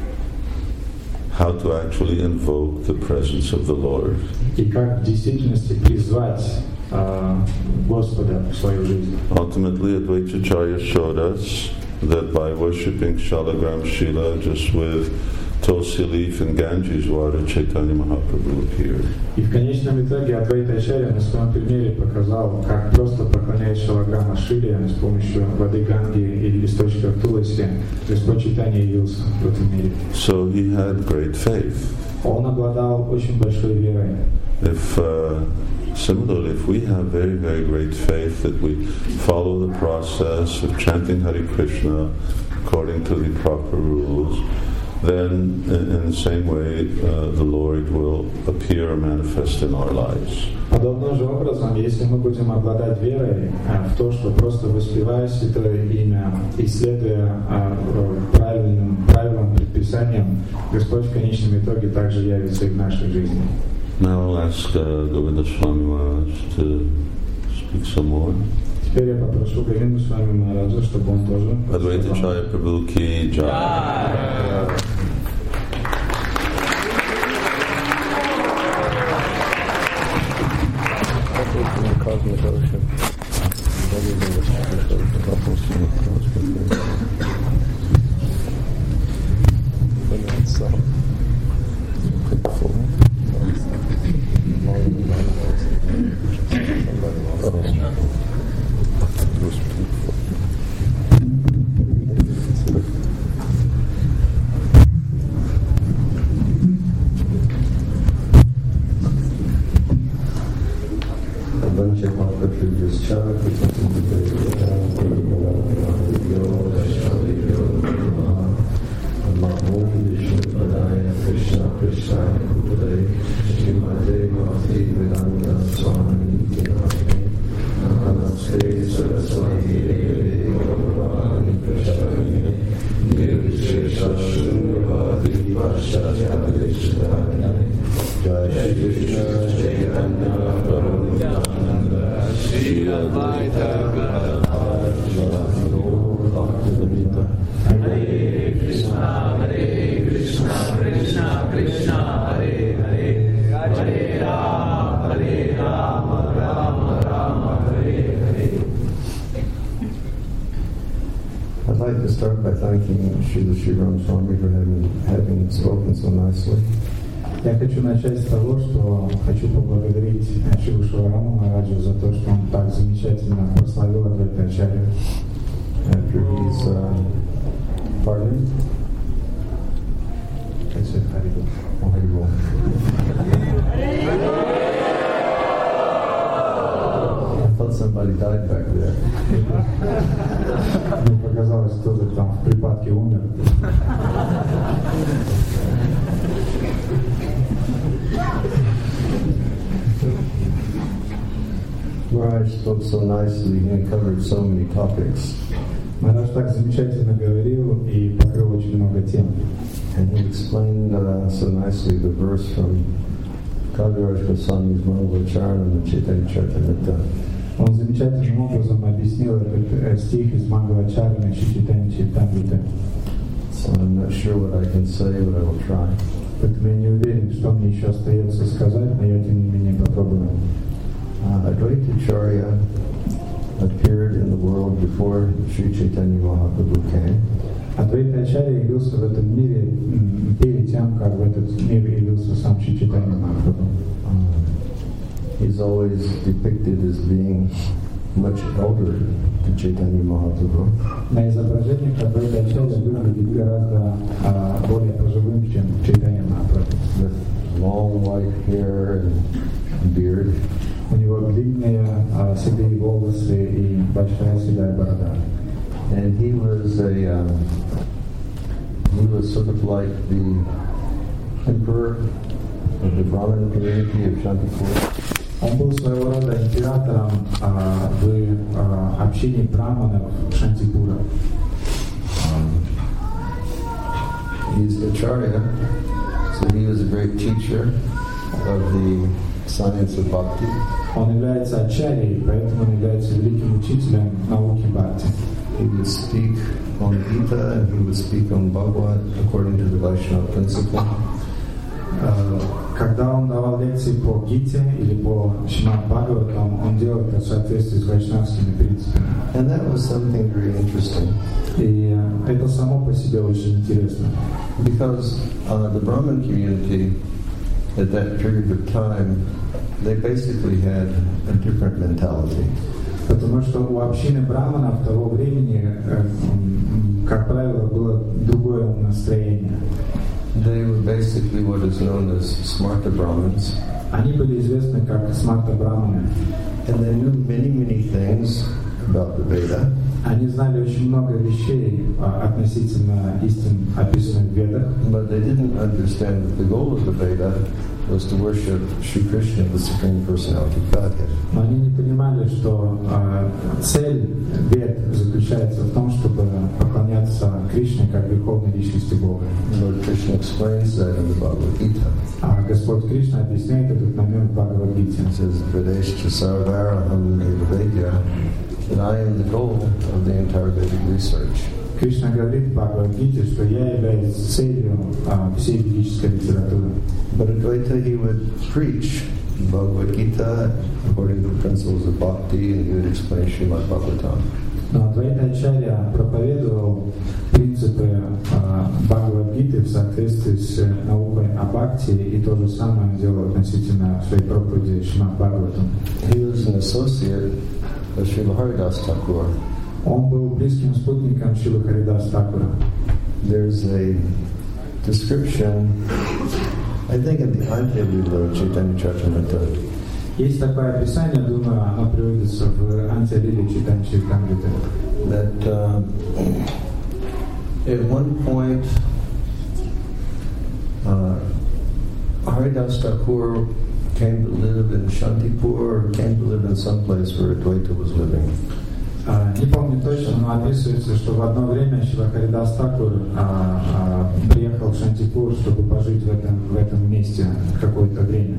how to actually invoke the presence of the Lord. И как в действительности призвать uh, Господа в свою жизнь. Ultimately, Advaitacharya showed us that by worshipping Shalagram Shila just with Tulsi leaf and Ganges water, Chaitanya Mahaprabhu appeared. И в конечном итоге Адвайтачарья на своем примере показал, как просто поклоняясь Шалаграма Шиле с помощью воды Ганги или листочков Туласи, Господь Чайтанья явился в этом мире. So he had great faith. Он обладал очень большой верой. If uh, similarly, if we have very, very great faith that we follow the process of chanting Hare Krishna according to the proper rules, then in, in the same way uh, the Lord will appear and manifest in our lives. Подобным же образом, если мы будем обладать верой в то, что просто воспевая Святое Имя и следуя правильным правилам, предписаниям, Господь в конечном итоге также явится и в нашей жизни. Now I'll ask uh, Govinda Swami Maharaj to speak some more. Теперь я попрошу Говинду Свами Махараджа, чтобы он тоже... Advaita Chaya Prabhu ki jai. Cosmic ocean. Everything is when it's uh, full, more than animals. Somebody else. Я хочу начать с того, что хочу поблагодарить Шрилу Шивараму Махараджу за то, что он так замечательно прославил Адвайта Ачарью. After his uh, pardon, I said Haribol. oh, Haribol. I thought somebody died back there. Мне показалось, кто-то там в припадке умер. Maharaj spoke so nicely and covered so many topics. Махарадж так замечательно говорил и покрыл очень много тем. And he explained uh, so nicely the verse from Kaviraj Goswami's Mangalarcharanam and Chaitanya Charitamrita. Он замечательным образом объяснил этот стих из Мангалачарана Чайтанья Чаритамриты. So I'm not sure what I can say, but I will try. Поэтому я не уверен, что мне еще остается сказать, но я тем не менее попробую. Uh, Advaita Acharya appeared in the world before Sri Chaitanya Mahaprabhu came. Адвайта Ачарья явился в этом мире перед тем, как в этот мир явился сам Шри Чайтанья Махапрабху. Uh, he's always depicted as being much elder to Chaitanya Mahaprabhu. На изображениях Адвайта Ачарья выглядит гораздо а, более пожилым, чем Чайтанья Махапрабху. With long white hair and beard. У него длинные а, седые волосы и большая седая борода. And he was a um, he was sort of like the emperor of the Brahmin community of Shantipur. Он был своего рода императором а, в а, общине браманов Шантипура. Um, he's Acharya, so he was a great teacher of the science of bhakti. Он является ачарьей, поэтому он является великим учителем науки бхакти. He would speak on Gita and he would speak on Bhagavad according to the Vaishnava principle. Uh, когда он давал лекции по Гите или по Шримад Бхагаватам, он делал это в соответствии с вайшнавскими принципами. And that was something very interesting. И uh, это само по себе очень интересно. Because uh, the Brahmin community at that period of time, they basically had a different mentality. Потому что у общины браманов того времени, как правило, было другое настроение. They were basically what is known as Smarta Brahmins. Они были известны как Смарта Браманы. And they knew many, many things about the Veda. Они знали очень много вещей относительно истин, описанных в Ведах, but they didn't understand that the goal of the Veda was to worship Shri Krishna, the Supreme Personality of Godhead. но они не понимали, что э, цель Вед заключается в том, чтобы поклоняться Кришне как Верховной Личности Бога. Lord Krishna explains that in the Bhagavad Gita. А Господь Кришна объясняет этот момент в Бхагавад-гите. It says, Vedeshcha sarvaraham vedya, that I am the goal of the entire Vedic research. Кришна говорит в Бхагавад-гите, что я являюсь целью э, всей ведической литературы. But Advaita, he would preach Bhagavad Gita according to the principles of bhakti, and he would explain Srimad Bhagavatam. Но Адвайта-ачарья проповедовал принципы э, Бхагавад-гиты в соответствии с наукой о бхакти, и то же самое он делал относительно своей проповеди Шримад Бхагаватам. He was an associate of Srila Haridas Thakur. Он был близким спутником Шрилы Харидас Thakura. There's a description, I think in the Antya-lila of Chaitanya Charitamrita. Есть такое описание, думаю, оно приводится в Антя-лиле Чайтанья Чаритамриты. That uh, at one point uh, Haridas Thakur came to live in Shantipur, or came to live in some place where Advaita was living. Не помню точно, но описывается, что в одно время Шрила Харидас Thakur а, а, приехал в Шантипур, чтобы пожить в этом, в этом месте какое-то время.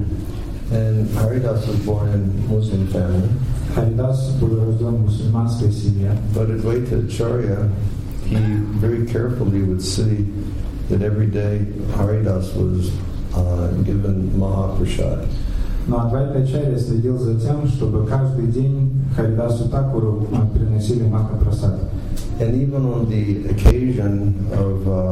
And Haridas was born in Muslim family. Харидас был рожден в мусульманской семье. But Advaita Acharya, he very carefully would see that every day Haridas was uh, given Mahaprasad. Но Адвайта-ачарья следил за тем, чтобы каждый день Харидасу Такуру приносили Махапрасад. And even on the occasion of uh,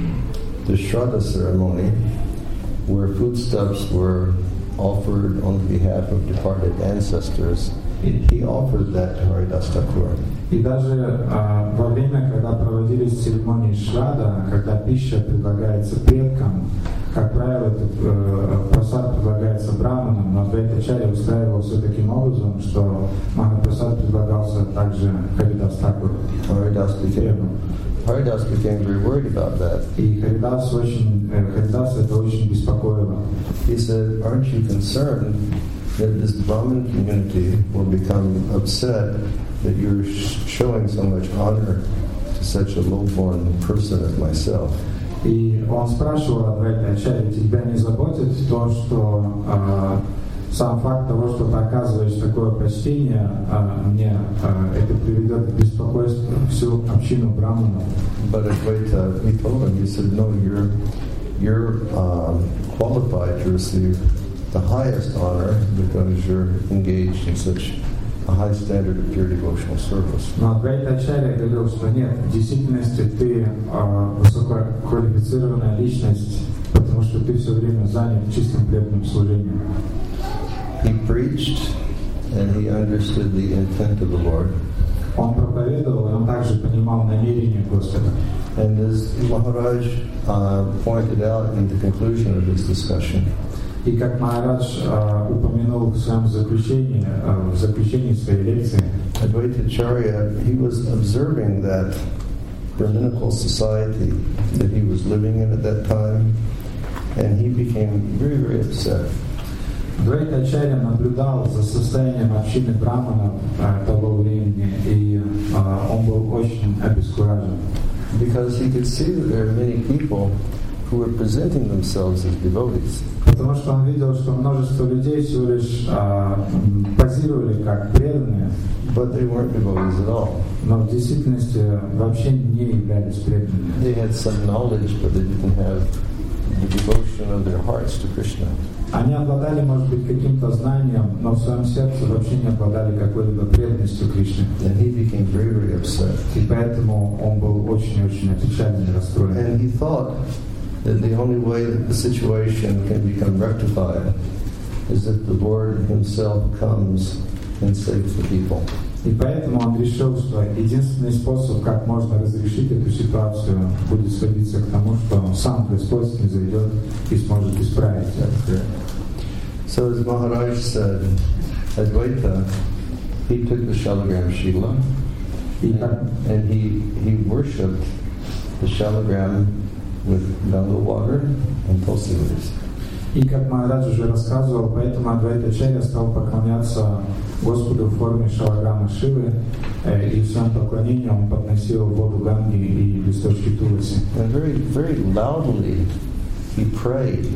the Shraddha ceremony, where foodstuffs were offered on behalf of departed ancestors, he offered that to Haridas Thakur. И даже а, во время, когда проводились церемонии Шрада, когда пища предлагается предкам, как правило, этот э, прасад предлагается браманам, но Адвайта-ачарья устраивал все таким образом, что Махапрасад предлагался также Харидас Thakuru. Haridas became, Haridas became very worried about that. И Харидас очень, э, Харидас это очень беспокоило. He said, "Aren't you concerned that this Brahmin community will become upset that you're sh- showing so much honor to such a low-born person as myself?" И он спрашивал Адвайта-ачарья, тебя не заботит то, что э, сам факт того, что ты оказываешь такое почтение э, мне, э, это приведет к беспокойству всю общину браманов. But Advaita, he told him, he said, "No, you're you're um, qualified to receive the highest honor because you're engaged in such a high standard of pure devotional service." Но Адвайта-ачарья говорил, что нет, в действительности ты э, высококвалифицированная личность, потому что ты все время занят чистым преданным служением. He preached and he understood the intent of the Lord. Он проповедовал, и он также понимал намерение Господа. And as Maharaj uh, pointed out in the conclusion of his discussion, И как Махарадж э, упомянул в своем заключении, э, в заключении своей лекции, Advaita Acharya, he was observing that Brahminical society that he was living in at that time, and he became very, very upset. Адвайта-ачарья наблюдал за состоянием общины браманов э, того времени, и э, он был очень обескуражен. Because he could see that there are many people who were presenting themselves as devotees. Потому что он видел, что множество людей всего лишь э, позировали как преданные, But they weren't devotees at all. но в действительности вообще не являлись преданными. They had some knowledge, but they didn't have the devotion of their hearts to Krishna. Они обладали, может быть, каким-то знанием, но в своем сердце вообще не обладали какой-либо преданностью Кришне. And he became very, very upset. И поэтому он был очень-очень опечален и расстроен. And he thought that the only way that the situation can become rectified is if the Lord himself comes and saves the people. И поэтому он решил, что единственный способ, как можно разрешить эту ситуацию, будет сводиться к тому, что сам Господь снизойдет и сможет исправить это. So as Maharaj said, Advaita, he took the Shalagram Shila, And he, he worshipped the shalagram with Ganga water and tulsi leaves. И как Махарадж уже рассказывал, поэтому Адвайтачарья стал поклоняться Господу в форме шалаграма Шивы, и в своем поклонении он подносил воду Ганги и листочки Туласи. And very, very loudly he prayed,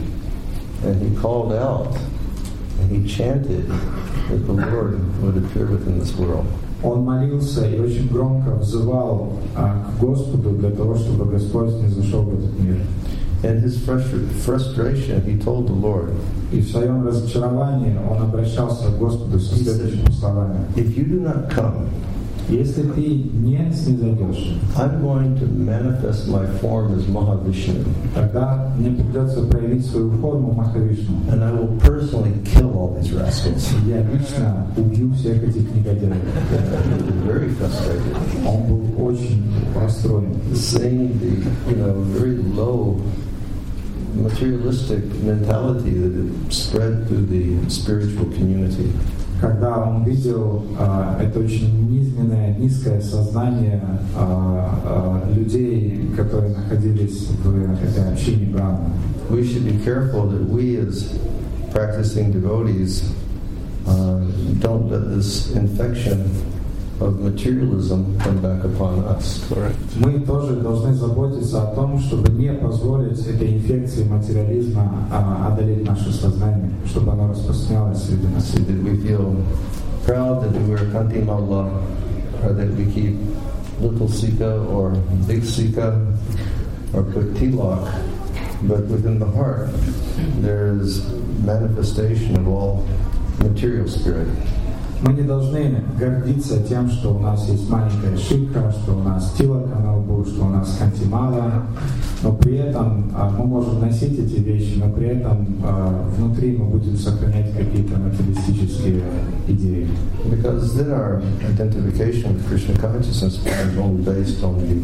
and he called out, and he chanted that the Lord would appear within this world. Он молился и очень громко взывал а, к Господу для того, чтобы Господь не зашел в этот мир. In his frustration, he told the Lord, И в своем разочаровании он обращался к Господу с следующими словами. If you do not come, если ты не снизойдешь, I'm going to manifest my form as Mahavishnu. Тогда мне придется проявить свою форму Махавишну. And I will personally kill all these rascals. Я лично убью всех этих негодяев. He was very frustrated. Он был очень расстроен. Seeing the, you know, very low materialistic mentality that had spread through the spiritual community. Когда он видел uh, это очень низменное, низкое сознание uh, uh, людей, которые находились в этой общине Брахмана. We should be careful that we as practicing devotees uh, don't let this infection of materialism come back upon us. Correct. Мы тоже должны заботиться о том, чтобы не позволить этой инфекции материализма uh, одолеть наше сознание, чтобы оно распространялось среди нас. So that we feel proud that we wear Kanti Malla, or that we keep little sika or big sika, or put tilak, but within the heart there is manifestation of all material spirit. Мы не должны гордиться тем, что у нас есть маленькая шика, что у нас тилака на лбу, что у нас кантимала, но при этом а, мы можем носить эти вещи, но при этом а, внутри мы будем сохранять какие-то материалистические идеи. Because then our identification with Krishna consciousness becomes only based on the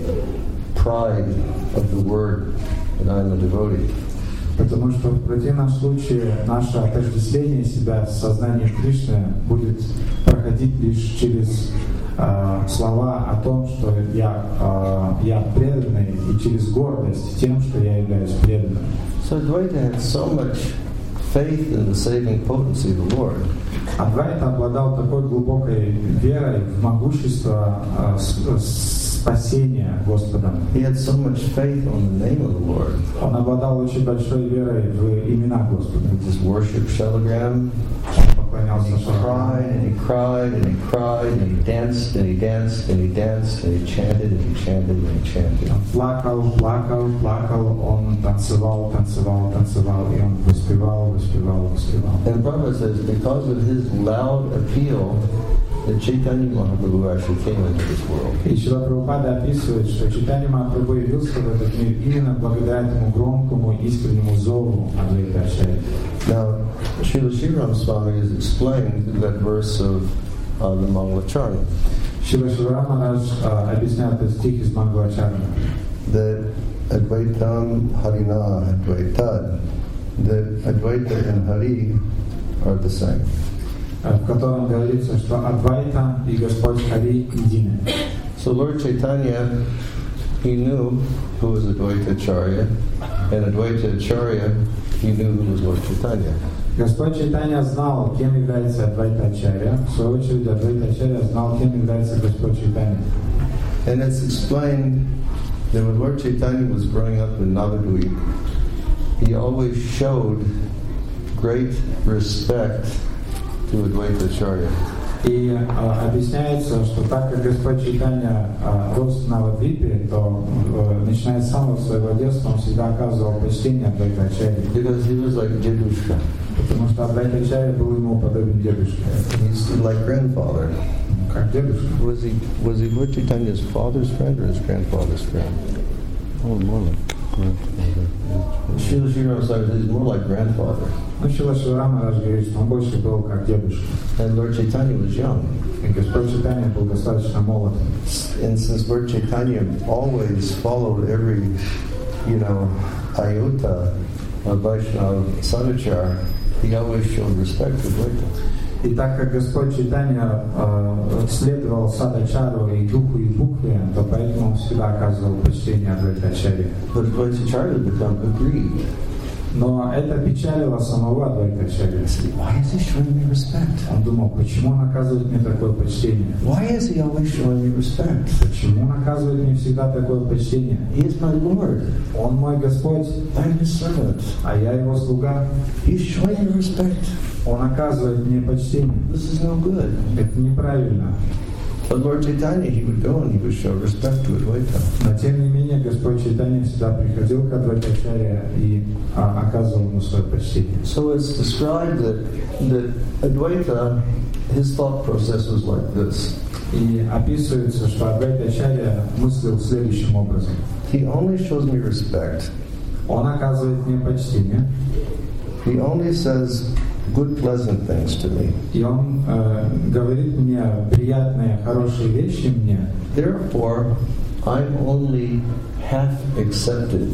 pride of the word that I'm a devotee. Потому что в противном случае наше отождествление себя с сознанием Кришны будет проходить лишь через э, слова о том, что я, э, я преданный, и через гордость тем, что я являюсь преданным. So Advaita had so much faith in the saving potency of the Lord. Адвайта обладал такой глубокой верой в могущество э, с, спасения Господом. He had so much faith on the name of the Lord. Он обладал очень большой верой в имена Господа. He just worshipped Shalagram. Поклонялся He cried and he cried and he cried and he danced and he danced and he danced and he chanted and he chanted and he chanted. Он плакал, плакал, плакал, он танцевал, танцевал, танцевал, и он воспевал, воспевал, воспевал. And Prabhupada says because of his loud appeal, that Chaitanya Mahaprabhu actually came into this world. И Шрила Прабхупада описывает, что Чайтанья Махапрабху явился в этот мир именно благодаря этому громкому, искреннему зову Адвайта Ачарьи. Now, Srila Shriram Swami has explained that verse of uh, the Mangalacharna. Шрила Шиварама Марадж объясняет этот стих из Мангалачарна. That Advaitam Harina Advaitad, that Advaita and Hari are the same. В котором говорится, что Адвайта и Господь Хари едины. So Lord Chaitanya, he knew who was Advaita Acharya, and Advaita Acharya, he knew who was Lord Chaitanya. Господь Чайтанья знал, кем является Адвайта Ачарья. В свою очередь, Адвайта Ачарья знал, кем является Господь Чайтанья. And it's explained that when Lord Chaitanya was growing up in Navadvip, he always showed great respect to Advaita Acharya. И э, объясняется, что так как Господь Чайтанья э, рос на Навадвипе, то э, начиная с самого своего детства он всегда оказывал почтение Адвайта Ачарьи. Because he was like Jedushka. Потому что Адвайта Ачарья был ему подобен дедушке. He's like grandfather. Как дедушка. Was he was he Lord Chaitanya's father's friend or his grandfather's friend? Oh, more like grandfather. Srila Shriram says he's more like grandfather. Ну, Шрила Шиварама Марадж говорит, что он больше был как дедушка. And Lord Chaitanya was young. И Господь Чайтанья был достаточно молод. And since Lord Chaitanya always followed every, you know, iota of Vaishnava sadachar, he always showed respect to Advaita. И так как Господь Чайтанья э, следовал Садачару и духу и букве, то поэтому он всегда оказывал почтение Адвайтачаре. But Advaitacharya become aggrieved. Но это печалило самого Адвайтачаря. Why is he showing me respect? Он думал, почему он оказывает мне такое почтение? Why is he always showing me respect? Почему он оказывает мне всегда такое почтение? He is my Lord. Он мой Господь, I'm his servant. а я его слуга. He's showing me respect. Он оказывает мне почтение. This is no good. Это неправильно. But Lord Chaitanya, he would go and he would show respect to Advaita. Но тем не менее Господь Чайтанья всегда приходил к Адвайтачаре и а, оказывал ему свое почтение. So it's described that that Advaita, his thought process was like this. И описывается, что Адвайтачарья мыслил следующим образом. He only shows me respect. Он оказывает мне почтение. He only says good, pleasant things to me. И он э, говорит мне приятные, хорошие вещи мне. Therefore, I'm only half accepted.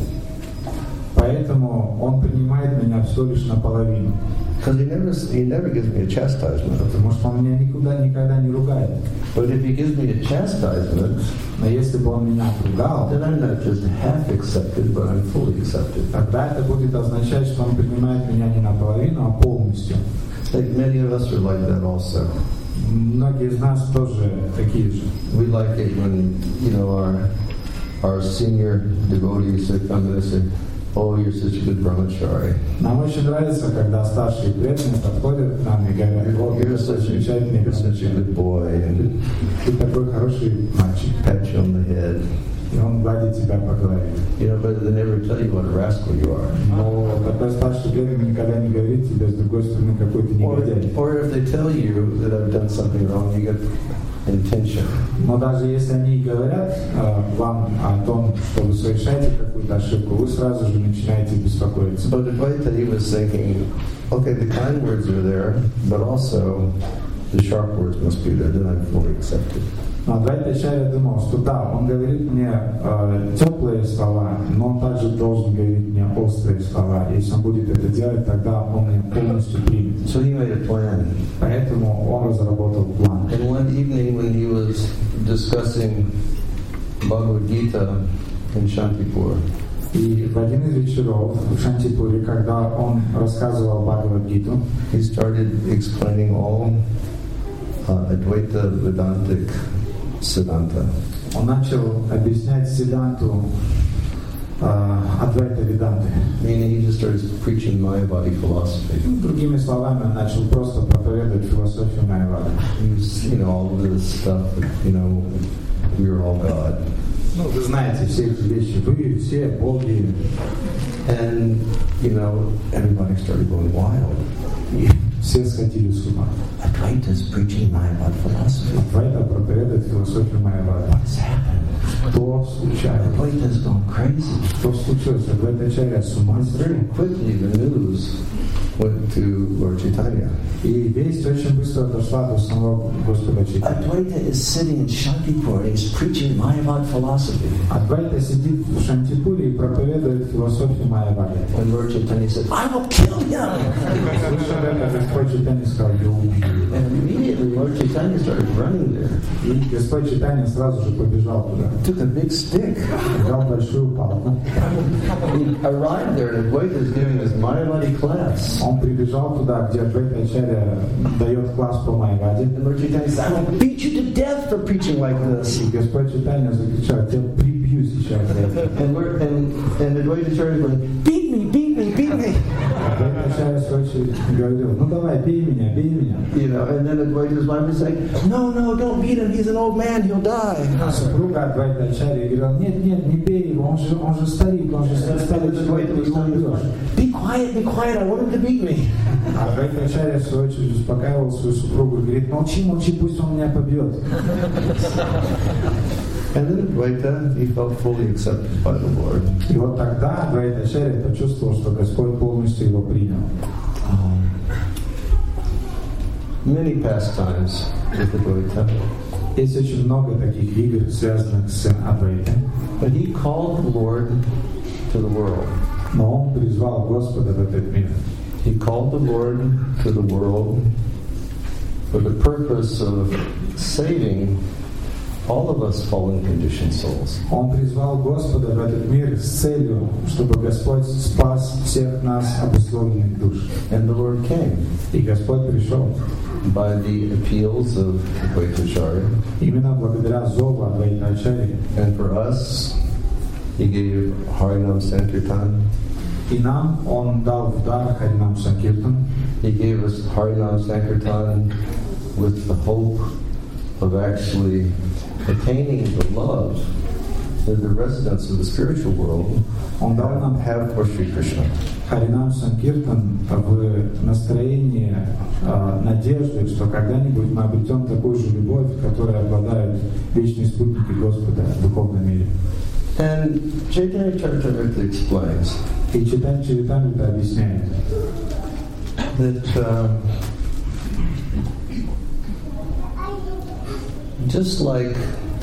Поэтому он принимает меня всего лишь наполовину. Because he never, he never gives me a chastisement. Потому что он меня никуда, никогда не ругает. But if he gives me a chastisement, Но если бы он меня ругал, then I'm not just half accepted, but I'm fully accepted. тогда это будет означать, что он принимает меня не наполовину, а полностью. Like many of us are like that also. Многие из нас тоже такие же. We like it when, you know, our our senior devotees they come and they say, "Oh, you're such a good brahmachari. Нам очень нравится, когда старшие преданные подходят к нам и говорят: «О, You're ты such a, замечательный you're such a брахмачарья, good boy," and ты такой хороший мальчик». pat you on the head. И он гладит тебя по голове. You know, but they never tell you what a rascal you are. Но такой старший преданный никогда не говорит тебе, с другой стороны, какой ты Or, негодяй. or if they tell you that I've done something wrong, you get intention. Но даже если они и говорят э, вам о том, что вы совершаете какую-то ошибку, вы сразу же начинаете беспокоиться. But Advaita, he was thinking, okay, the kind words are there, but also the sharp words must be there, then I'm fully accepted. Но Адвайтачарья думал, что да, он говорит мне э, теплые слова, но он также должен говорить мне острые слова. Если он будет это делать, тогда он меня полностью примет. So he made a plan. Поэтому он разработал план. And one evening when he was discussing Bhagavad Gita in Shantipur, И в один из вечеров в Шантипуре, когда он рассказывал Бхагавад-гиту, he started explaining all uh, Advaita Vedantic Siddhanta. он начал объяснять Сиддханту э, Адвайта Веданты. Meaning he just started preaching Mayavadi philosophy. Другими словами, он начал просто проповедовать философию Майявады. He was, you know, all of this stuff, that, you know, we are all God. Ну, вы знаете все эти вещи, вы все боги. And, you know, everybody started going wild. И все сходили с ума. Advaita is preaching Mayavad philosophy. Адвайта проповедует философию Майявады. What's happened? Что случилось? Advaita has gone crazy. Что случилось? Адвайтачарья с ума Very сошел. quickly the news went to Lord Chaitanya. И весть очень быстро дошла до самого Господа Чайтаньи. Advaita is sitting in Shantipur and he's preaching Mayavad philosophy. Адвайта сидит в Шантипуре и проповедует философию Майявады. And Lord Chaitanya said, I will kill him! Слышав это, Господь Чайтанья сказал: «Я убью его». And immediately Lord Chaitanya started running there. И Господь Чайтанья сразу же побежал туда. Took a big stick. Взял большую палку. He arrived there and Advaita is giving his Mayavadi class. Он прибежал туда, где Адвайтачарья дает класс по Майяваде. And Lord Chaitanya said, I will beat you to death for preaching like this. И Господь Чайтанья закричал: «Я тебя прибью сейчас». And Lord, and, and Advaita started going, beat me, beat me, beat me. Адвайтачарья в свою очередь говорил: «Ну давай, бей меня, бей меня». You know, and then Advaita's wife was like, no, no, don't beat him. He's an old man. He'll die. Супруга Адвайтачарья говорила: «Нет, нет, не бей его, он же, он же старик, он же старый человек, ты его убьешь». Be quiet, be quiet. I want him to beat me. А Адвайтачарья в свою очередь успокаивал свою супругу и говорит: «Молчи, молчи, пусть он меня побьет». And then Advaita, he felt fully accepted by the Lord. И вот тогда Адвайтачарья почувствовал, что Господь полностью его принял. Many pastimes with Advaita. Есть очень много таких игр, связанных с Адвайтой. But he called the Lord to the world. Но он призвал Господа в этот мир. He called the Lord to the world for the purpose of saving all of us fallen conditioned souls. Он призвал Господа в этот мир с целью, чтобы Господь спас всех нас, обусловленных душ. And the Lord came. И Господь пришел. By the appeals of Advaitacharya. Именно благодаря зову Адвайтачарьи. And for us, He gave Harinam Sankirtan. И нам Он дал в дар Харинам Санкиртан. He gave us Harinam Sankirtan with the hope of actually attaining the love that the residents of the spiritual world Он дал нам have for Sri Krishna. Харинам Санкиртан в настроении э, надежды, что когда-нибудь мы обретем такую же любовь, которая обладает вечные спутники Господа в духовном мире. And Chaitanya Charitamrita explains И Чайтанья Чаритамрита объясняет, that uh, just like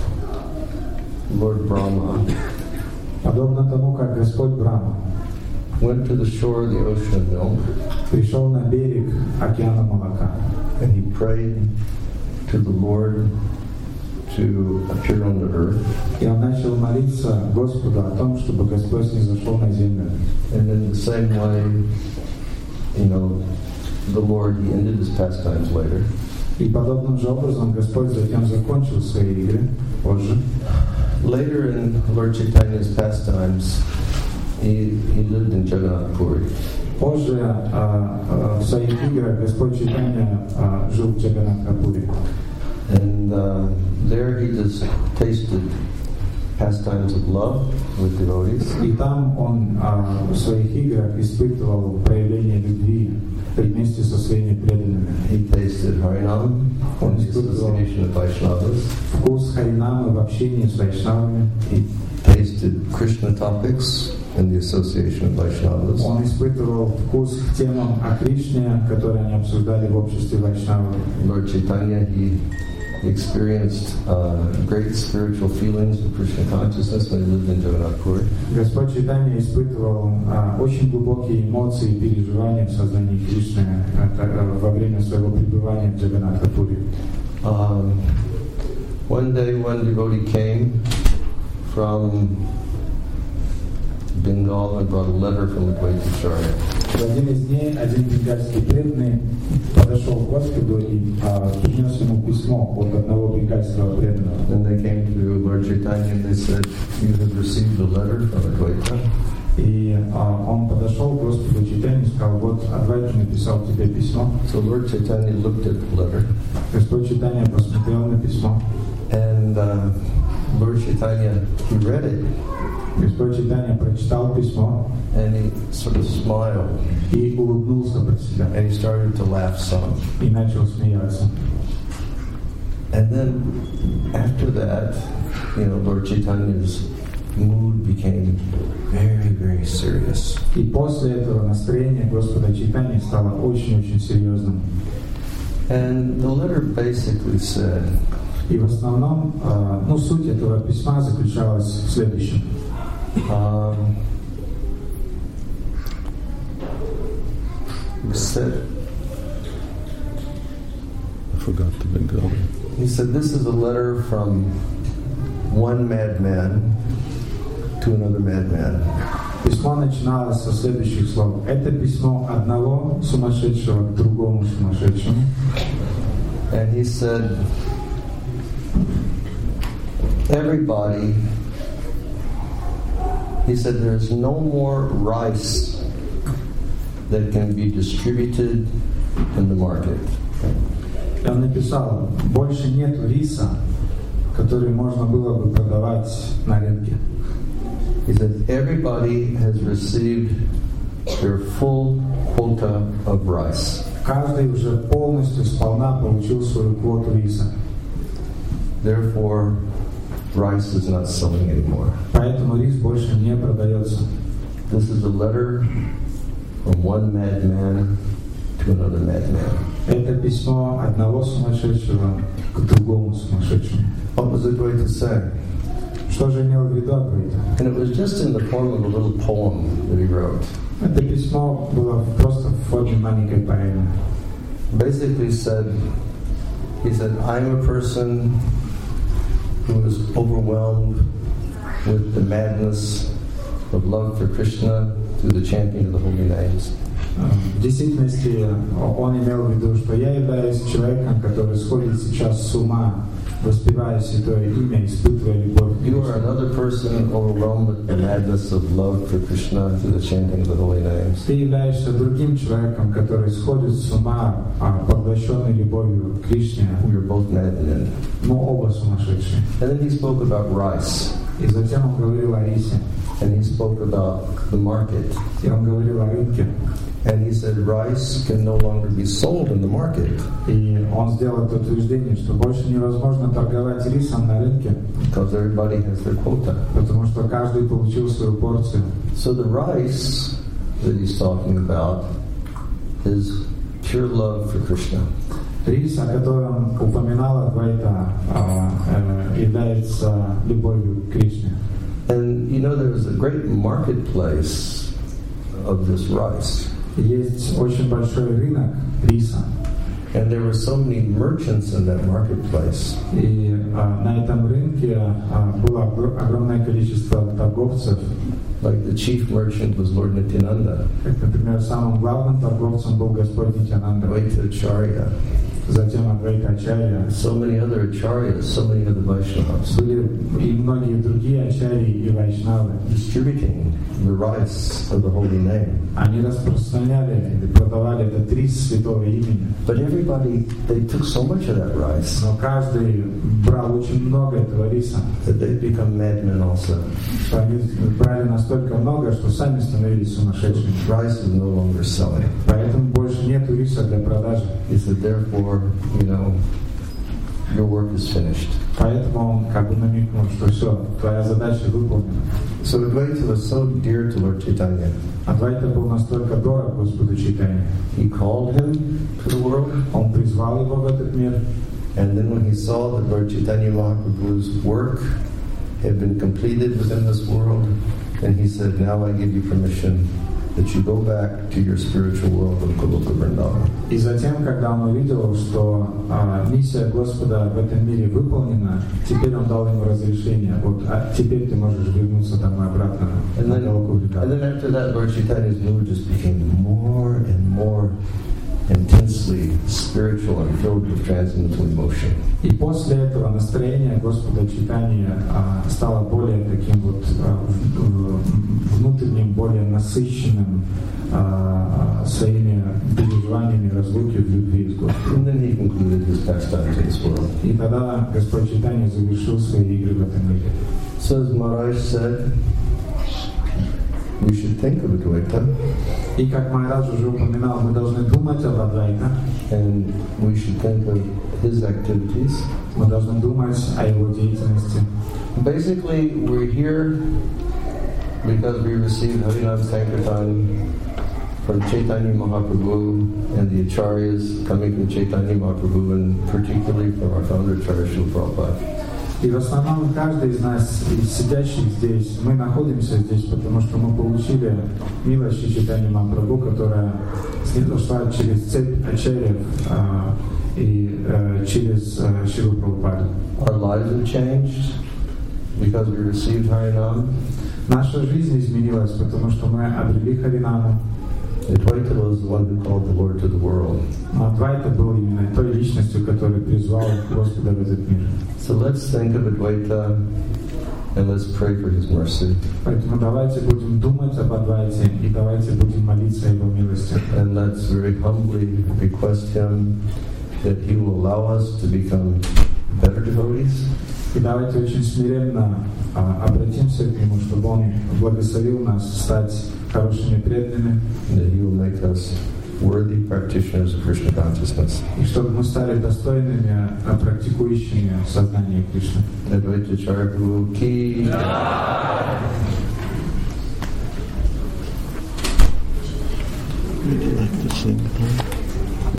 Lord Brahma подобно тому, как Господь Брахма went to the shore of the ocean of milk, пришел на берег океана молока, and he prayed to the Lord to appear on the earth. и он начал молиться Господу о том, чтобы Господь снизошел на землю. And in the same way, you know, the Lord, he ended his pastimes later. И подобным же образом Господь затем закончил свои игры позже. Later in Lord Chaitanya's pastimes, he, he lived in Jagannath Puri. Позже а, а, в своих играх Господь Чайтанья а, жил в Джаганнатхапуре. And uh, there he just tasted pastimes of love with devotees. И там он а, в своих играх испытывал проявление любви вместе со своими преданными. He tasted Harinam, Он the испытывал association of Vaishnavas. вкус Харинамы в общении с Вайшнавами. He tasted Krishna topics in the association of Vaishnavas. Он испытывал вкус к темам о Кришне, которые они обсуждали в обществе Вайшнавов. Lord Chaitanya, he experienced uh, great spiritual feelings of Krishna consciousness when he lived in Jagannath Puri. Господь Чайтанья испытывал а, очень глубокие эмоции и переживания в сознании Кришны а, а, во время своего пребывания в Джаганнатхапуре. Um, one day, one devotee came from Bengal and brought a letter from Advaitacharya. В один из дней один бенгальский преданный подошел к Господу и а, принес ему письмо от одного бенгальского преданного. Then they came to Lord Chaitanya and they said, "You have received a letter from Advaita." И а, он подошел к Господу Чайтанье и сказал: вот Адвайта написал тебе письмо. So Lord Chaitanya looked at the letter. Господь Чайтанья посмотрел на письмо. And uh, Lord Chaitanya, he read it. Господь Чайтанья прочитал письмо. And he sort of smiled. И улыбнулся про себя. And he started to laugh some. И начал смеяться. And then after that, you know, Lord Chaitanya's mood became very, very serious. И после этого настроение Господа Чайтаньи стало очень-очень серьезным. And the letter basically said, И в основном, э, ну, суть этого письма заключалась в следующем. um, he said, I forgot the Bengali. he said, this is a letter from one madman to another madman. Письмо начиналось со следующих слов. Это письмо одного сумасшедшего к другому сумасшедшему. And he said, everybody, he said, there's no more rice that can be distributed in the market. И он написал: больше нет риса, который можно было бы продавать на рынке. He said, everybody has received their full quota of rice. Каждый уже полностью сполна получил свою квоту риса. Therefore, rice is not selling anymore. Поэтому рис больше не продается. This is a letter from one madman to another madman. Это письмо одного сумасшедшего к другому сумасшедшему. What was it going to say? Что же имел в виду Адвайта? And it was just in the form of a little poem that he wrote. Это письмо было просто в форме маленькой поэмы. Basically said, He said, I'm a person who is overwhelmed with the madness of love for Krishna through the chanting of the holy names. В действительности он имел в виду, что я являюсь человеком, который сходит сейчас с ума, воспевая святое имя, испытывая любовь. You are another person overwhelmed with the madness of love for Krishna through the chanting of the holy names. Ты являешься другим человеком, который сходит с ума, поглощенный любовью к Кришне. We are both madmen. Мы оба сумасшедшие. And then he spoke about rice. И затем он говорил о рисе. And he spoke about the market. И он говорил о рынке. And he said rice can no longer be sold in the market. И он сделал это утверждение, что больше невозможно торговать рисом на рынке. Because everybody has their quota. Потому что каждый получил свою порцию. So the rice that he's talking about is pure love for Krishna. Рис, о котором упоминала Адвайта, является любовью к Кришне. And you know, there's a great marketplace of this rice. Есть очень большой рынок риса. And there were so many merchants in that marketplace. И а, на этом рынке а, было огромное количество торговцев. Like the chief merchant was Lord Nityananda. Как, например, самым главным торговцем был Господь Нитянанда. Advaita Acharya. Затем Адвайта Ачарья. So many other acharyas, so many other Vaishnavas. Были и многие другие ачарьи и вайшнавы. Distributing the rice of the holy name. Они распространяли и продавали этот рис святого имени. But everybody, they took so much of that rice. Но каждый брал очень много этого риса. That they become madmen also. Что они брали настолько много, что сами становились сумасшедшими. Rice is no longer selling. Поэтому больше нету риса для продажи. He said, therefore, you know, your work is finished. Поэтому он как бы намекнул, что все, твоя задача выполнена. So Advaita was so dear to Lord Chaitanya. Адвайта был настолько дорог Господу Чайтанье. He called him to the world. Он призвал его в этот мир. And then when he saw that Lord Chaitanya Mahaprabhu's work had been completed within this world, then he said, now I give you permission that you go back to your spiritual world of Goloka Vrindavan. И затем, когда он увидел, что а, миссия Господа в этом мире выполнена, теперь он дал ему разрешение. Вот, а теперь ты можешь вернуться домой обратно And на then, Галоку and then after that, Lord Chaitanya's mood just became more and more intensely spiritual and filled with transcendental emotion. И после этого настроение Господа Чайтаньи а, стало более таким вот а, внутренним, более насыщенным а, своими переживаниями разлуки в любви с Господом. And then he concluded his pastimes in this world. И тогда Господь Чайтанья завершил свои игры в этом мире. So as Maharaj said, we should think of Advaita. И как Махарадж уже упоминал, мы должны думать об Адвайта. And we should think of his activities. Мы должны думать о его деятельности. Basically, we're here because we received Harinam Sankirtan from Chaitanya Mahaprabhu and the Acharyas coming from Chaitanya Mahaprabhu, and particularly from our founder Acharya Srila Prabhupada. И в основном каждый из нас, из сидящих здесь, мы находимся здесь, потому что мы получили милость Чайтаньи Махапрабху, которая шла через цепь ачарьев а, и а, через а, Шрилу Прабхупаду. Our lives have changed because we received Harinam. Наша жизнь изменилась, потому что мы обрели Харинаму. Advaita was the one who called the Lord to the world. Но Адвайта был именно той личностью, которая призвала Господа в этот мир. So let's think of Advaita and let's pray for his mercy. Поэтому давайте будем думать об Адвайте и давайте будем молиться о его милости. And let's very humbly request him that he will allow us to become better devotees. И давайте очень смиренно а, обратимся к нему, чтобы он благословил нас стать хорошими преданными. That he will make us worthy practitioners of Krishna consciousness. И чтобы мы стали достойными, а, практикующими сознание Кришны. Advaita Acharya Prabhu ki. Would you like to sing?